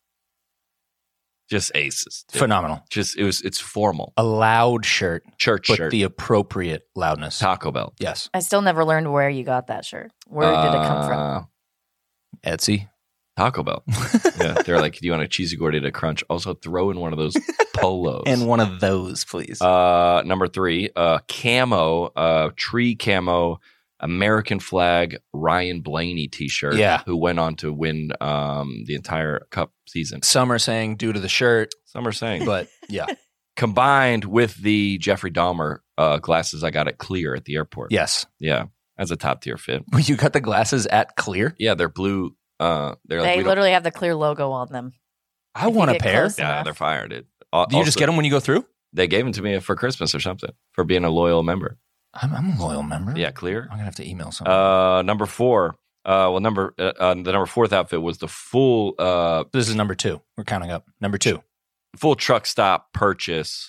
Just aces. dude. Phenomenal. Just it was. It's formal. A loud shirt, Church but shirt. the appropriate loudness. Taco Bell. Yes. I still never learned where you got that shirt. Where did it come from? Uh, Etsy. Taco Bell. Yeah, they're like, do you want a cheesy gordita crunch? Also, throw in one of those polos. And one of those, please. uh, number three, uh, camo, uh, tree camo, American flag Ryan Blaney T-shirt. Yeah. who went on to win um, the entire Cup season. Some are saying due to the shirt, Some are saying, but yeah. combined with the Jeffrey Dahmer uh, glasses I got at Clear at the airport. Yes. Yeah, that's a top tier fit. You got the glasses at Clear? Yeah, they're blue. Uh, they're like, They we don't- literally have the clear logo on them. I If you want a get pair. close yeah, enough. they're fire, dude. Uh, Do you just also, get them when you go through? They gave them to me for Christmas or something for being a loyal member. I'm, I'm a loyal member. Yeah, clear. I'm gonna have to email someone. Uh, number four. Uh, well, number uh, uh, the number fourth outfit was the full uh this is number two. We're counting up. Number two. full truck stop purchase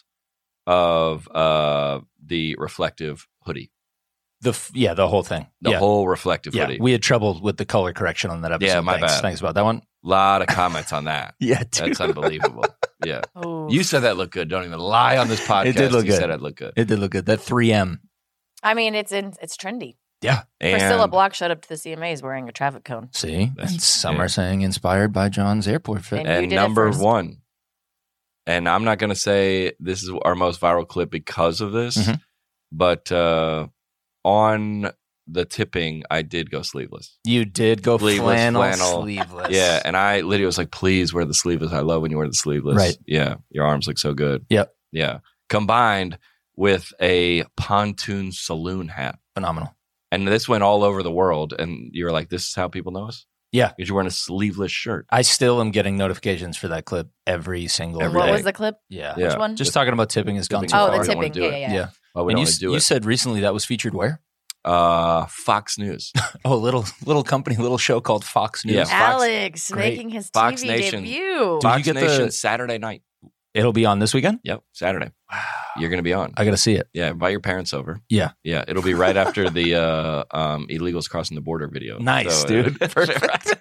of uh the reflective hoodie. The f- yeah, the whole thing. The yeah. whole reflective yeah. hoodie. We had trouble with the color correction on that episode. Yeah, my Thanks. bad. Thanks about that one. A lot of comments on that. Yeah, dude. That's unbelievable. Yeah. Ooh. You said that looked good. Don't even lie on this podcast. It did look you good. said it looked good. It did look good. That three M. I mean, it's in it's trendy. Yeah. Priscilla And Block showed up to the C M As wearing a traffic cone. See? That's- And some yeah. are saying inspired by John's airport fit. And you and did it number first. one. And I'm not going to say this is our most viral clip because of this, Mhm. but uh, on the tipping, I did go sleeveless. You did go Sleeveless, flannel, flannel. sleeveless. Yeah, and I Lydia was like, "Please wear the sleeveless. I love when you wear the sleeveless." Right. Yeah, your arms look so good. Yep. Yeah. Combined with a pontoon saloon hat, Phenomenal. and this went all over the world. And you were like, "This is how people know us." Yeah. because you're wearing a sleeveless shirt. I still am getting notifications for that clip every single Every What day. was the clip? Yeah. Yeah. Which one? Just talking about tipping has gone Tipping. too Oh, far. the We don't wanna tipping. do Yeah, it. yeah, yeah. Yeah. Oh, we And don't you, want s- to do you it. said recently that was featured where? Uh, Fox News. Oh, a little little company, little show called Fox News. Yeah. Fox- Alex Great. making his Fox T V Nation. debut. Did Fox you get Nation the- Saturday night. It'll be on this weekend? Yep, Saturday. You're going to be on. I got to see it. Yeah, invite your parents over. Yeah. Yeah, it'll be right after the uh, um, illegals crossing the border video. Nice, So, dude. uh, Perfect.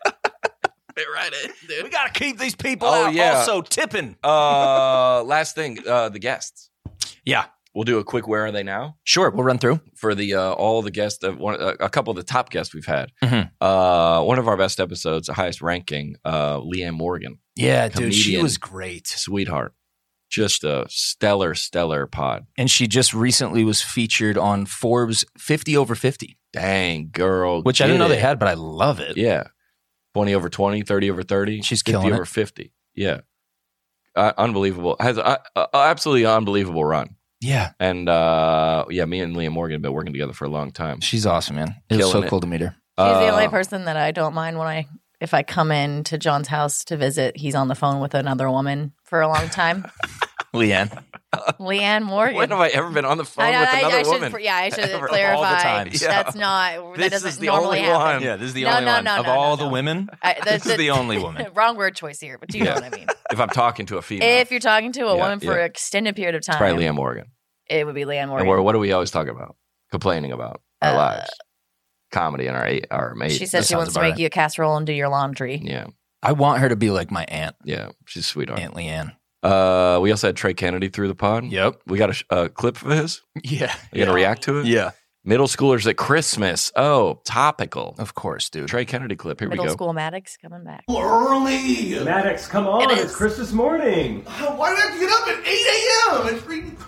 Fit right in, dude. We got to keep these people Oh, out. yeah. Also, tipping. Uh, last thing, uh, the guests. Yeah. We'll do a quick "Where are they now?" Sure. We'll run through. for the uh, all the guests of one, uh, a couple of the top guests we've had. Mhm. Uh, one of our best episodes, the highest ranking, uh, Leanne Morgan, Yeah, dude. She Comedian. was great. sweetheart, just a stellar, stellar pod. And she just recently was featured on Forbes fifty over fifty, Dang girl, which I didn't get know they it. had, but I love it. Yeah, twenty over twenty, thirty over thirty. She's fifty killing over it. fifty. Yeah, uh, unbelievable. Has a uh, absolutely unbelievable run. Yeah. And uh, yeah, me and Leanne Morgan have been working together for a long time. She's awesome, man. It was Killing so it. cool to meet her. She's the only Uh, person that I don't mind when I if I come in to John's house to visit. He's on the phone with another woman for a long time. Leanne. Leanne Morgan. When have I ever been on the phone I, with I, another I should, woman? Yeah, I should Ever. clarify. All the times. Yeah. That's not. That This doesn't is the normally only happen. one. Yeah, this is the No, only no, one. no, of no, all no, the no. women, I, this is the only woman. Wrong word choice here, but you know Yeah. what I mean. If I'm talking to a female, If you're talking to a Yeah, woman for yeah. an extended period of it's time, probably Leanne Morgan. it would be Leanne And Morgan. we're, what do we always talk about? Complaining about our Uh, lives, comedy, and our our mate. She says That she sounds wants to about make right. you a casserole and do your laundry. Yeah, I want her to be like my aunt, yeah, she's a sweetheart. Aunt Leanne. Uh, we also had Trey Kennedy through the pod. Yep. We got a, sh- a clip of his. Yeah. You gonna react to it? Yeah. Middle schoolers at Christmas. Oh, topical. Of course, dude. Trey Kennedy clip. Here Middle we go. school Maddox coming back. Early! Maddox, come on. It It's is. Christmas morning. Why did I have to get up at eight a.m.? It's freaking...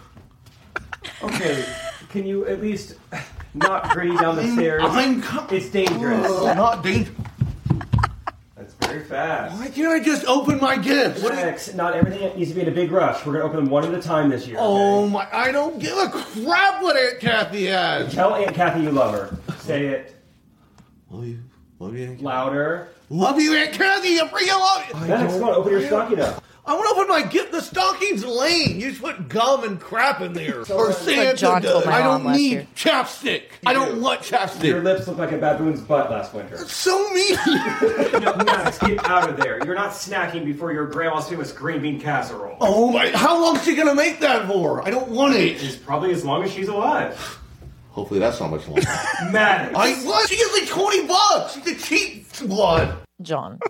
Okay, can you at least not gritty down the stairs? I'm com- It's dangerous. Oh, not dangerous. That's very fast. Why can't I just open my gifts? What do you- Maddox, not everything needs to be in a big rush. We're going to open them one at a time this year. Oh okay? my, I don't give a crap what Aunt Kathy has. Tell Aunt Kathy you love her. Say it Love you. Love you, Aunt Kathy. louder. Love you, Aunt Kathy. I freaking love you. Maddox, come on, open your stocking up. I want to open my gift. The stocking's lame. You just put gum and crap in there. or That's Santa what John does. told my I mom don't last need year. chapstick. I don't want Your chapstick. lips look like a baboon's butt last winter. So mean. No, Maddox, get out of there. You're not snacking before your grandma's famous green bean casserole. Oh my, how long is she going to make that for? I don't want it. It's probably as long as she's alive. Hopefully that's not much longer. Maddox. I what? She gets like twenty bucks. She's a cheap one. John.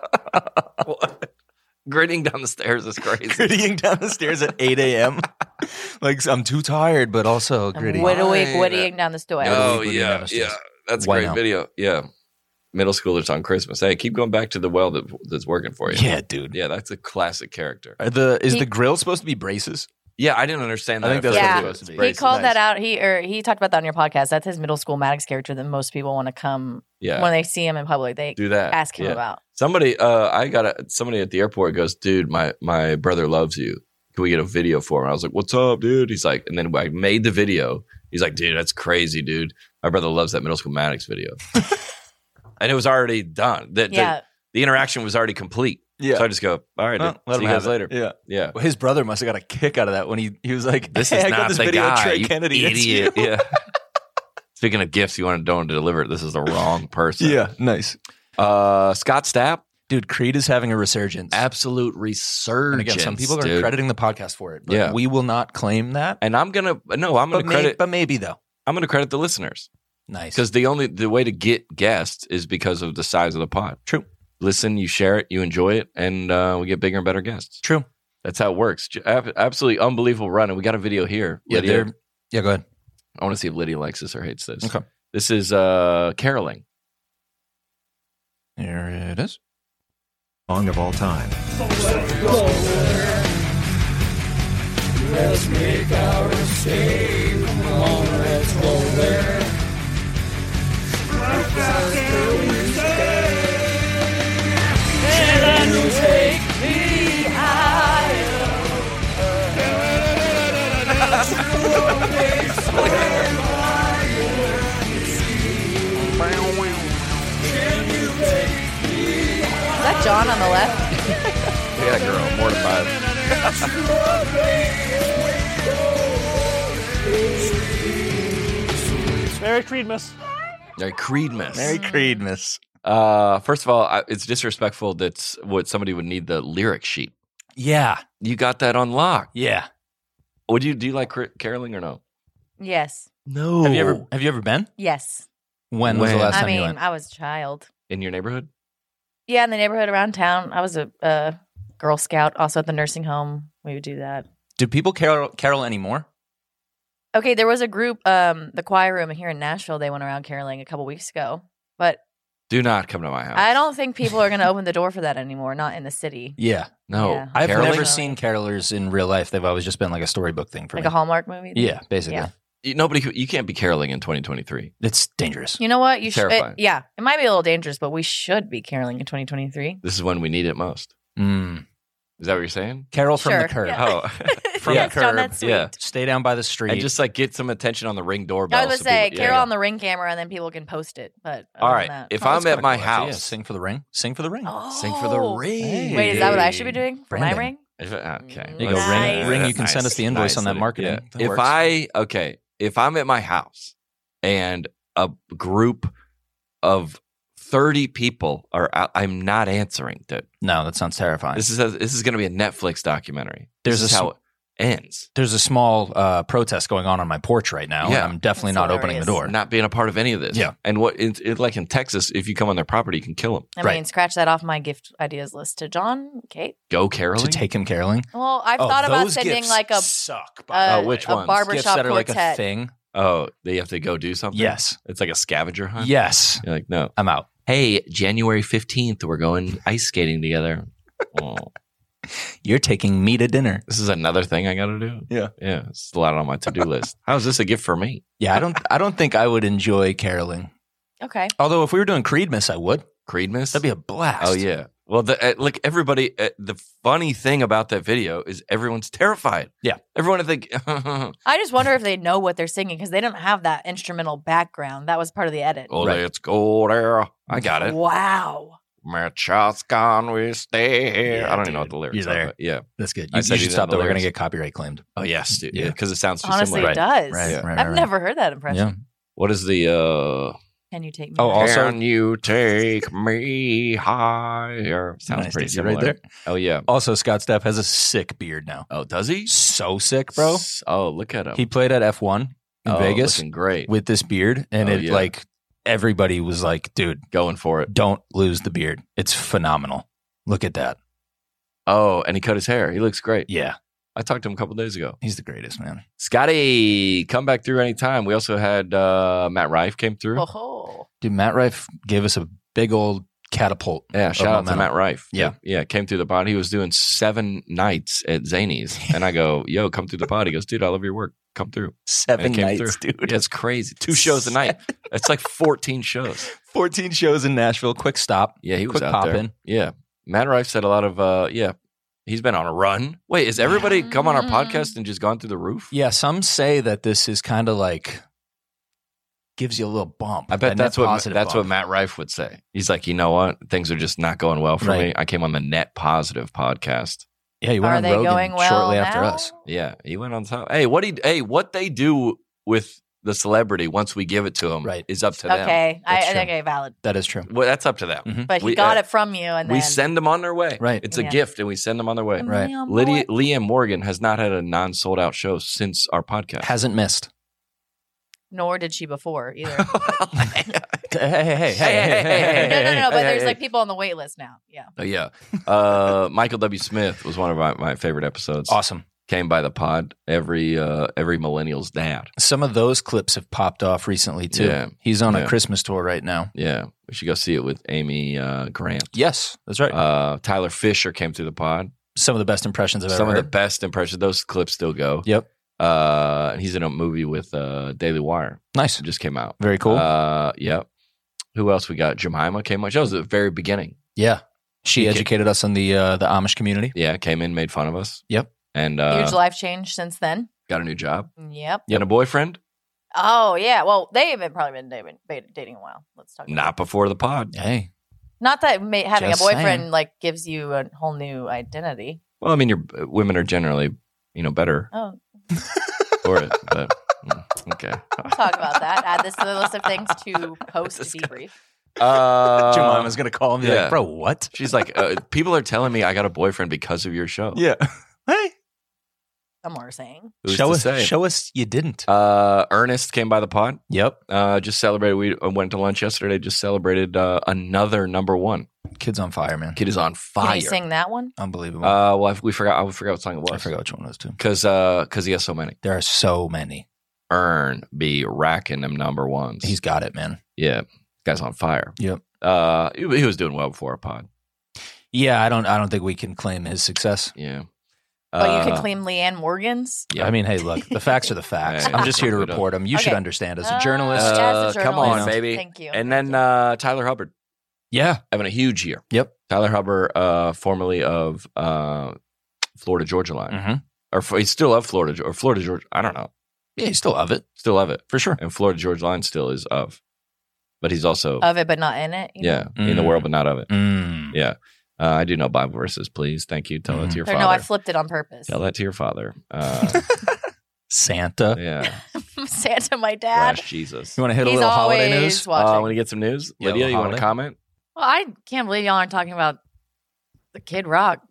Gritting down the stairs is crazy. Grittying down the stairs at eight a.m. Like, I'm too tired, but also I'm gritty. whittling, Fine. whittling down the stairs. Oh Gritty yeah, down the stairs. yeah. That's a Why great not? video. Yeah, middle schoolers on Christmas. Hey, keep going back to the well that, that's working for you. Yeah, dude. yeah, that's a classic character. Are the is He- the grill supposed to be braces? Yeah, I didn't understand I that. think at that's first. what It it was was. He braces. called Nice. that out. He or he talked about that on your podcast. That's his middle school Maddox character that most people want to come Yeah, when they see him in public. They do that. ask him Yeah. about. Somebody, uh, I got a, somebody at the airport goes, dude, my, my brother loves you. Can we get a video for him? I was like, what's up, dude? He's like, and then I made the video. He's like, dude, that's crazy, dude. My brother loves that middle school Maddox video. And it was already done. The, the- Yeah. the interaction was already complete. Yeah. So I just go, all right, Well, dude, let see him you guys have it. later. Yeah. Yeah. Well, his brother must have got a kick out of that when he, he was like, This hey, is I not got this the video guy, of Trey you Kennedy. It's idiot. you. Yeah. Speaking of gifts, you want to don't deliver it. This is the wrong person. Yeah, nice. Uh, Scott Stapp, Dude, Creed is having a resurgence. absolute resurgence. And again, some people are dude. crediting the podcast for it. But Yeah. we will not claim that. And I'm gonna no, I'm gonna But, may- credit. but maybe, though. I'm gonna credit the listeners Nice. because the only the way to get guests is because of the size of the pod. True. Listen, you share it, you enjoy it, and uh, we get bigger and better guests. True. That's how it works. J- ab- Absolutely unbelievable run, and we got a video here. Yeah, Lydia, they're, yeah, go ahead. I want to see if Lydia likes this or hates this. Okay. This is uh, caroling. Here it is. Song of all time. Let's make our escape. Come on, let's go there. And you take me higher. Is that John on the left? Yeah, girl, mortified. Merry Creedmas. Merry Creedmas. Merry Creedmas. Uh, first of all, I, it's disrespectful that what somebody would need the lyric sheet. Yeah. You got that on lock. Yeah. Would you do you like car- caroling or no? Yes. No. Have you ever have you ever been? Yes. When, was the When? last I time you mean, went? I was a child. In your neighborhood? Yeah, in the neighborhood around town. I was a, a Girl Scout, also at the nursing home. We would do that. Do people carol, carol anymore? Okay, there was a group, um, the choir room here in Nashville. They went around caroling a couple weeks ago, but Do not come to my house. I don't think people are going to open the door for that anymore. Not in the city. Yeah. No. Yeah. I've Caroling? never seen carolers in real life. They've always just been like a storybook thing for Like me. a Hallmark movie. Yeah, basically. Yeah. You- Nobody. You can't be caroling in twenty twenty-three. It's dangerous. You know what? You should. Terrifying. Yeah, it might be a little dangerous, but we should be caroling in twenty twenty-three. This is when we need it most. Mm. Is that what you're saying? Carol from Sure, the curb. yeah. Oh, From Yes, the John, curb. that's sweet. yeah. Stay down by the street. And just like get some attention on the ring doorbell. I was so gonna say people- carol yeah. on the Ring camera, and then people can post it. But other All than right. that- If Oh, I'm that's at kinda my cool, actually. Yeah, house, sing for the ring. Sing for the ring. sing for the Oh. ring. Hey. Wait, is that what I should be doing for my Branding. ring? If- Okay. There you go. Nice. Ring, ring. You can Nice. send us the invoice Nice. on that marketing. Yeah. That If works. I okay, if I'm at my house and a group of thirty people are out, I'm not answering, dude. No, that sounds terrifying. This is a, this is going to be a Netflix documentary. There's this is a how s- it ends. There's a small uh, protest going on on my porch right now. Yeah. And I'm definitely That's not opening the door. Not being a part of any of this. Yeah. And what it, it, like in Texas, if you come on their property, you can kill them. I Right. mean, scratch that off my gift ideas list to John, Kate. Go caroling. To take him caroling. Well, I've Oh, thought about those sending gifts like a suck. a, Oh, which a ones? barbershop Gifts that are like quartet. a thing. Oh, they have to go do something. Yes. It's like a scavenger hunt. Yes. You're like, no. I'm out. Hey, January fifteenth, we're going ice skating together. Oh, You're taking me to dinner. this is another thing I got to do. Yeah. Yeah. It's a lot on my to do list. How is this a gift for me? Yeah, I don't. I don't think I would enjoy caroling. Okay. Although if we were doing Creedmas, I would. Creedmas? That'd be a blast. Oh, yeah. Well, the, uh, like everybody, uh, the funny thing about that video is everyone's terrified. Yeah. Everyone, I think, I just wonder if they know what they're singing because they don't have that instrumental background. That was part of the edit. oh, Right. let's go there. I got it. Wow. My child's gone, we stay here. Yeah, I don't even know what dude. the lyrics You're are. there. But yeah. That's good. I You, said you you should didn't stop know that. We're lyrics. gonna get copyright claimed. Oh, yes, dude. Yeah. Yeah. Because it sounds too Honestly, similar. it does. Right, Yeah. right, right, I've right. never heard that impression. Yeah. What is the, uh, Can you take me? Oh, there? also- can you take me higher? Sounds Nice, pretty dude. similar. Right there. Oh, yeah. Also, Scott Stapp has a sick beard now. Oh, does he? So sick, bro. Oh, look at him. He played at F one in oh, Vegas looking great. with this beard, and Oh, it yeah. like everybody was like, "Dude, Going for it. don't lose the beard. It's phenomenal. Look at that." Oh, and he cut his hair. He looks great. Yeah, I talked to him a couple days ago. he's the greatest, man. Scotty, come back through anytime. We also had uh, Matt Rife came through. Oh, Dude, Matt Rife gave us a big old catapult. Yeah, of shout out to momentum. Matt Rife. Yeah. Yeah, came through the pod. He was doing seven nights at Zany's. And I go, yo, come through the pod. He goes, dude, I love your work. Come through. Seven And it came nights, through. dude. Yeah, it's crazy. Two shows a night. It's like fourteen shows. fourteen shows in Nashville. Quick stop. Yeah, he was Quick out pop there. in. Yeah. Matt Rife said a lot of, uh, yeah, he's been on a run. Wait, has everybody come on our podcast and just gone through the roof? Yeah, some say that this is kind of like gives you a little bump. I bet that that's net what positive that's what bump. Matt Rife would say. He's like, you know what? Things are just not going well for Right. me. I came on the Net Positive podcast. Yeah, you went Are on they Rogan going well shortly after now? us. Yeah, he went on top. Hey, what he hey, what they do with the celebrity once we give it to him Right. is up to them. Okay, I, That's true. okay, valid. That is true. Well, that's up to them. Mhm. But he We, got uh, it from you, and We then send them on their way. Right. It's a Yeah. gift, and we send them on their way. Right. Liam Lydia, Boy- Liam Morgan has not had a non-sold out show since our podcast. Hasn't missed. Nor did she before either. Hey, hey, hey, hey, hey, hey, hey, no, no, no, no. But hey, there's hey. like people on the wait list now. Yeah. Oh, yeah. Uh, Michael W. Smith was one of my, my favorite episodes. Awesome. Came by the pod. Every uh, every millennial's dad. Some of those clips have popped off recently too. Yeah. He's on Yeah. a Christmas tour right now. Yeah, we should go see it with Amy uh, Grant. Yes, that's right. Uh, Tyler Fisher came through the pod. Some of the best impressions I've Some ever of the heard. best impressions. Those clips still go. Yep. Uh, and he's in a movie with uh, Daily Wire. Nice. It just came out. Very cool. Uh, yep. Who else we got? Jemima came on. She was at the very beginning. Yeah. She He ca- educated us on the uh, the Amish community. Yeah, came in, made fun of us. Yep. And uh, Huge life change since then. got a new job Yep. and a boyfriend. Oh yeah. Well, they haven't probably been dating, dating a while. Let's talk. About Not before the pod. Hey. Not that ma- having Just a boyfriend saying. like gives you a whole new identity. Well, I mean, your women are generally, you know, better Oh, for it. But mm, okay. we'll talk about that. Add this to the list of things to post debrief. Uh, Jemima's going to call him and be yeah. like, bro, what? She's like, uh, people are telling me I got a boyfriend because of your show. Yeah. Hey. Some are saying. Who's Show to us, say? show us you didn't. Uh, Ernest came by the pod. Yep. Uh, just celebrated. We went to lunch yesterday. Just celebrated uh, another number one. Kid's on fire, man. Kid is on Can fire. you sing that one? Unbelievable. Uh, well, I, we forgot. I forgot what song it was. I forgot which one it was too. Because uh, because he has so many. There are so many. Ern be racking them number ones. He's got it, man. yeah, guy's on fire. Yep. Uh, he, he was doing well before our pod. Yeah, I don't. I don't think we can claim his success. Yeah. But you Uh, can claim Leanne Morgan's. Yeah. I mean, hey, look, the facts are the facts. Hey, I'm just here to we don't- report them. You should Okay. understand as a Uh, journalist. as a Uh, come on, journalist. baby. Thank you. And then uh, Tyler Hubbard yeah. having a huge year. Yep. Tyler Hubbard, uh, formerly of uh, Florida Georgia Line, Mm-hmm. or f- he's still of Florida or Florida Georgia. I don't know. Yeah, you still love it Still of it, for sure. and Florida Georgia Line still is of, but he's also Of it, but not in it. you know? yeah in the Mm. world, but not of it. Mm. Yeah, uh, I do know Bible verses. Please, thank you. Tell that Mhm. to your Or father. no, I flipped it on purpose. Tell that to your father. Uh, Santa. yeah, Santa, my dad. bless Jesus. You want to hit a He's little holiday always news? Uh, watching. want to get some news, Yeah, Lydia? little You want to holiday. comment? Well, I can't believe y'all aren't talking about the Kid Rock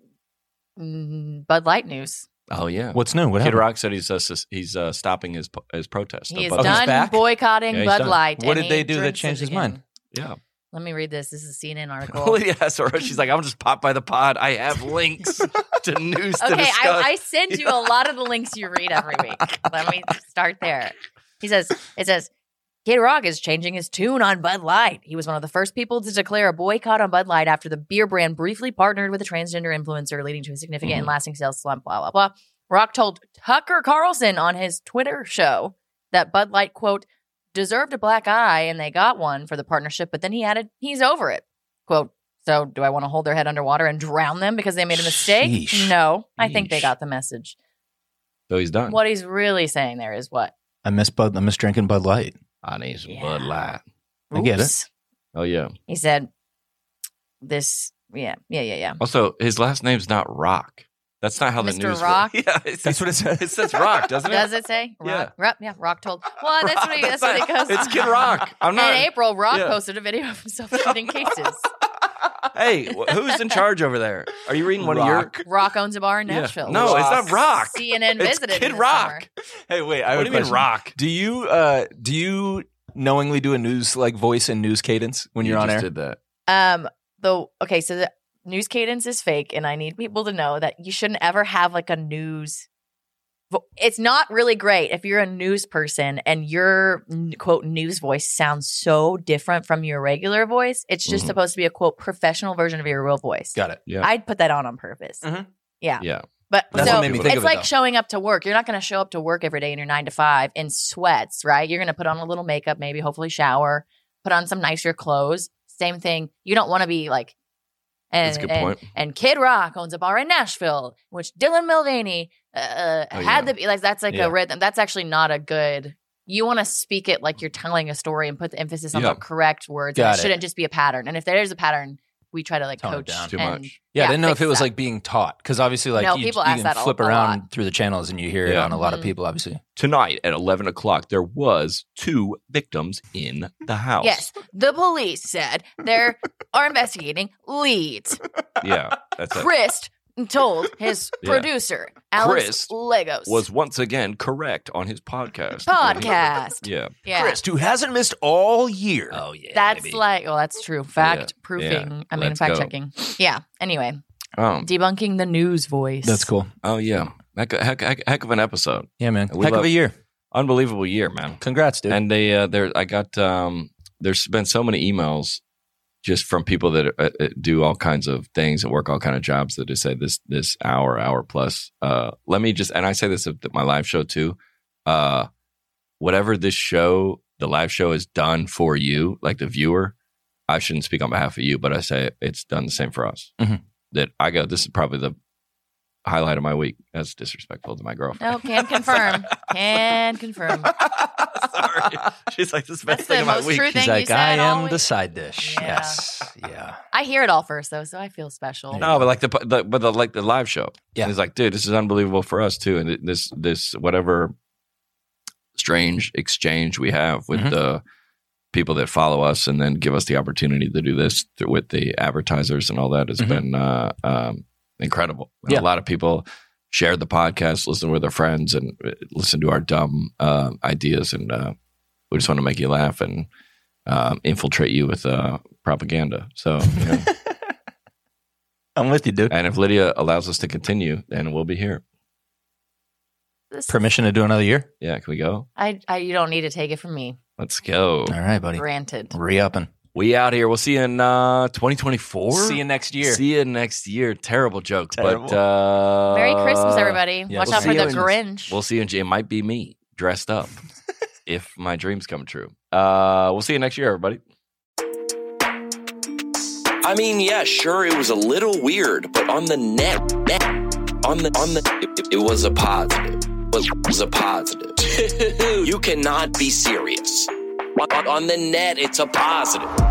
mm, Bud Light news. Oh yeah. What's new? What Kid happened? Rock said he's uh, sus- he's uh, stopping his po- his protest. He is Bud Light. he's done back? boycotting Yeah, he's Bud done. Light. What and did they he do that drinks changed it his again. mind? Yeah. Let me read this. This is a C N N article. Lydia asked her. She's like, I'm just popped by the pod. I have links to news to Okay, discuss. I, I send you a lot of the links you read every week. Let me start there. He says, it says, Kid Rock is changing his tune on Bud Light. He was one of the first people to declare a boycott on Bud Light after the beer brand briefly partnered with a transgender influencer, leading to a significant Mhm. and lasting sales slump, blah, blah, blah. Rock told Tucker Carlson on his Twitter show that Bud Light, quote, deserved a black eye and they got one for the partnership, but then he added, he's over it. Quote, so do I want to hold their head underwater and drown them because they made a mistake? Sheesh. No, I think they Yeesh. got the message. So he's done. What he's really saying there is what? I miss Bud. I miss drinking Bud Light. I need some Yeah. Bud Light. I get it. Oops. Oh yeah. He said, this, yeah, yeah, yeah, yeah. Also, his last name's not Rock. That's not how the Mister news Rock? works. Yeah, it's, That's what it says. it says Rock, doesn't it? Does it say? Yeah. Rock, Rock, yeah, Rock told. Well, that's what he, that's what he goes. It's Kid Rock. I'm not. In April, Rock Yeah. posted a video of himself treating cases. Hey, wh- who's in charge over there? Are you reading one Rock. of your? Rock owns a bar in Yeah. Nashville. No, it's not Rock. C N N It's visited Kid this Rock. Hey, wait. I have What a do you mean question. Rock? Do you uh do you knowingly do a news like voice and news cadence when You you're on just air? Did that? summer. Um, though, okay, so the news cadence is fake, and I need people to know that you shouldn't ever have like a news. vo- It's not really great if you're a news person and your n- quote news voice sounds so different from your regular voice. It's just Mhm. supposed to be a quote professional version of your real voice. Got it. Yeah. I'd put that on on purpose. Mhm. Yeah. Yeah. But That's so what made me think it's of it, like though. showing up to work. You're not going to show up to work every day in your nine to five in sweats, right? You're going to put on a little makeup, maybe hopefully shower, put on some nicer clothes. Same thing. You don't want to be like, and, That's a good and, point. and Kid Rock owns a bar in Nashville, which Dylan Mulvaney uh, Oh, had yeah. the like. That's like Yeah. a rhythm. That's actually not a good you want to speak it like you're telling a story and put the emphasis on Yeah. the correct words. Got And it. it shouldn't just be a pattern. And if there is a pattern, we try to like Tone it coach down. Too and, much. Yeah, I didn't know if fix it was that. like being taught because obviously, like No, you, people you ask can that a- flip a around lot. through the channels and you hear it Yeah. on a lot Mhm. of people. Obviously, Tonight at eleven o'clock, there was two victims in the house. Yes, the police said they are investigating leads. Yeah, that's it. Chris told his Yeah. producer, Alex Chris Legos. Was once again correct on his podcast. Podcast. Yeah. Yeah. Chris, who hasn't missed all year. Oh, yeah. That's baby. like, well, that's true. Fact Yeah. proofing. Yeah. I mean, Let's fact go. checking. Yeah. Anyway, Um, debunking the news voice. That's cool. oh, yeah. Heck, heck, heck, heck of an episode. Yeah, man. We Heck of love- a year. Unbelievable year, man. Congrats, dude. And they, uh, there, I got, um, there's been so many emails just from people that uh, uh, do all kinds of things and work all kind of jobs that just say this, this hour, hour plus. Uh, let me just, and I say this at my live show too. Uh, whatever this show, the live show is done for you, like the viewer, I shouldn't speak on behalf of you, but I say it's done the same for us. Mhm. That I go, this is probably the highlight of my week. That's disrespectful to my girlfriend. No, can confirm. Can confirm. Sorry. She's like, this is the best That's thing the of my most week. true He's thing you like, said I all am the week." side dish. Yeah. Yes. Yeah. I hear it all first, though, so I feel special. No, but like the, the but the, like the live show. Yeah. And he's like, dude, this is unbelievable for us too. And this this whatever strange exchange we have with Mhm. the people that follow us and then give us the opportunity to do this th- with the advertisers and all that has Mhm. been uh, um, incredible. And Yeah. A lot of people shared the podcast, listen with their friends, and uh, listen to our dumb uh, ideas. And uh, we just want to make you laugh and um, infiltrate you with uh, propaganda. So, you know. I'm with you, dude. And if Lydia allows us to continue, then we'll be here. This- Permission to do another year? Yeah, can we go? I, I, you don't need to take it from me. Let's go. All right, buddy. Granted. Re-upping. We out here. We'll see you in uh, twenty twenty-four. See you next year. See you next year. Terrible jokes, Terrible. but uh, Merry Christmas, everybody. yeah, Watch we'll out see for you the in- Grinch. We'll see you in. It might be me dressed up if my dreams come true. Uh, we'll see you next year, everybody. I mean, yeah, sure, it was a little weird, but on the net, net on the on the, it, it was a positive. It was, it was a positive. You cannot be serious. On, on the net, it's a positive.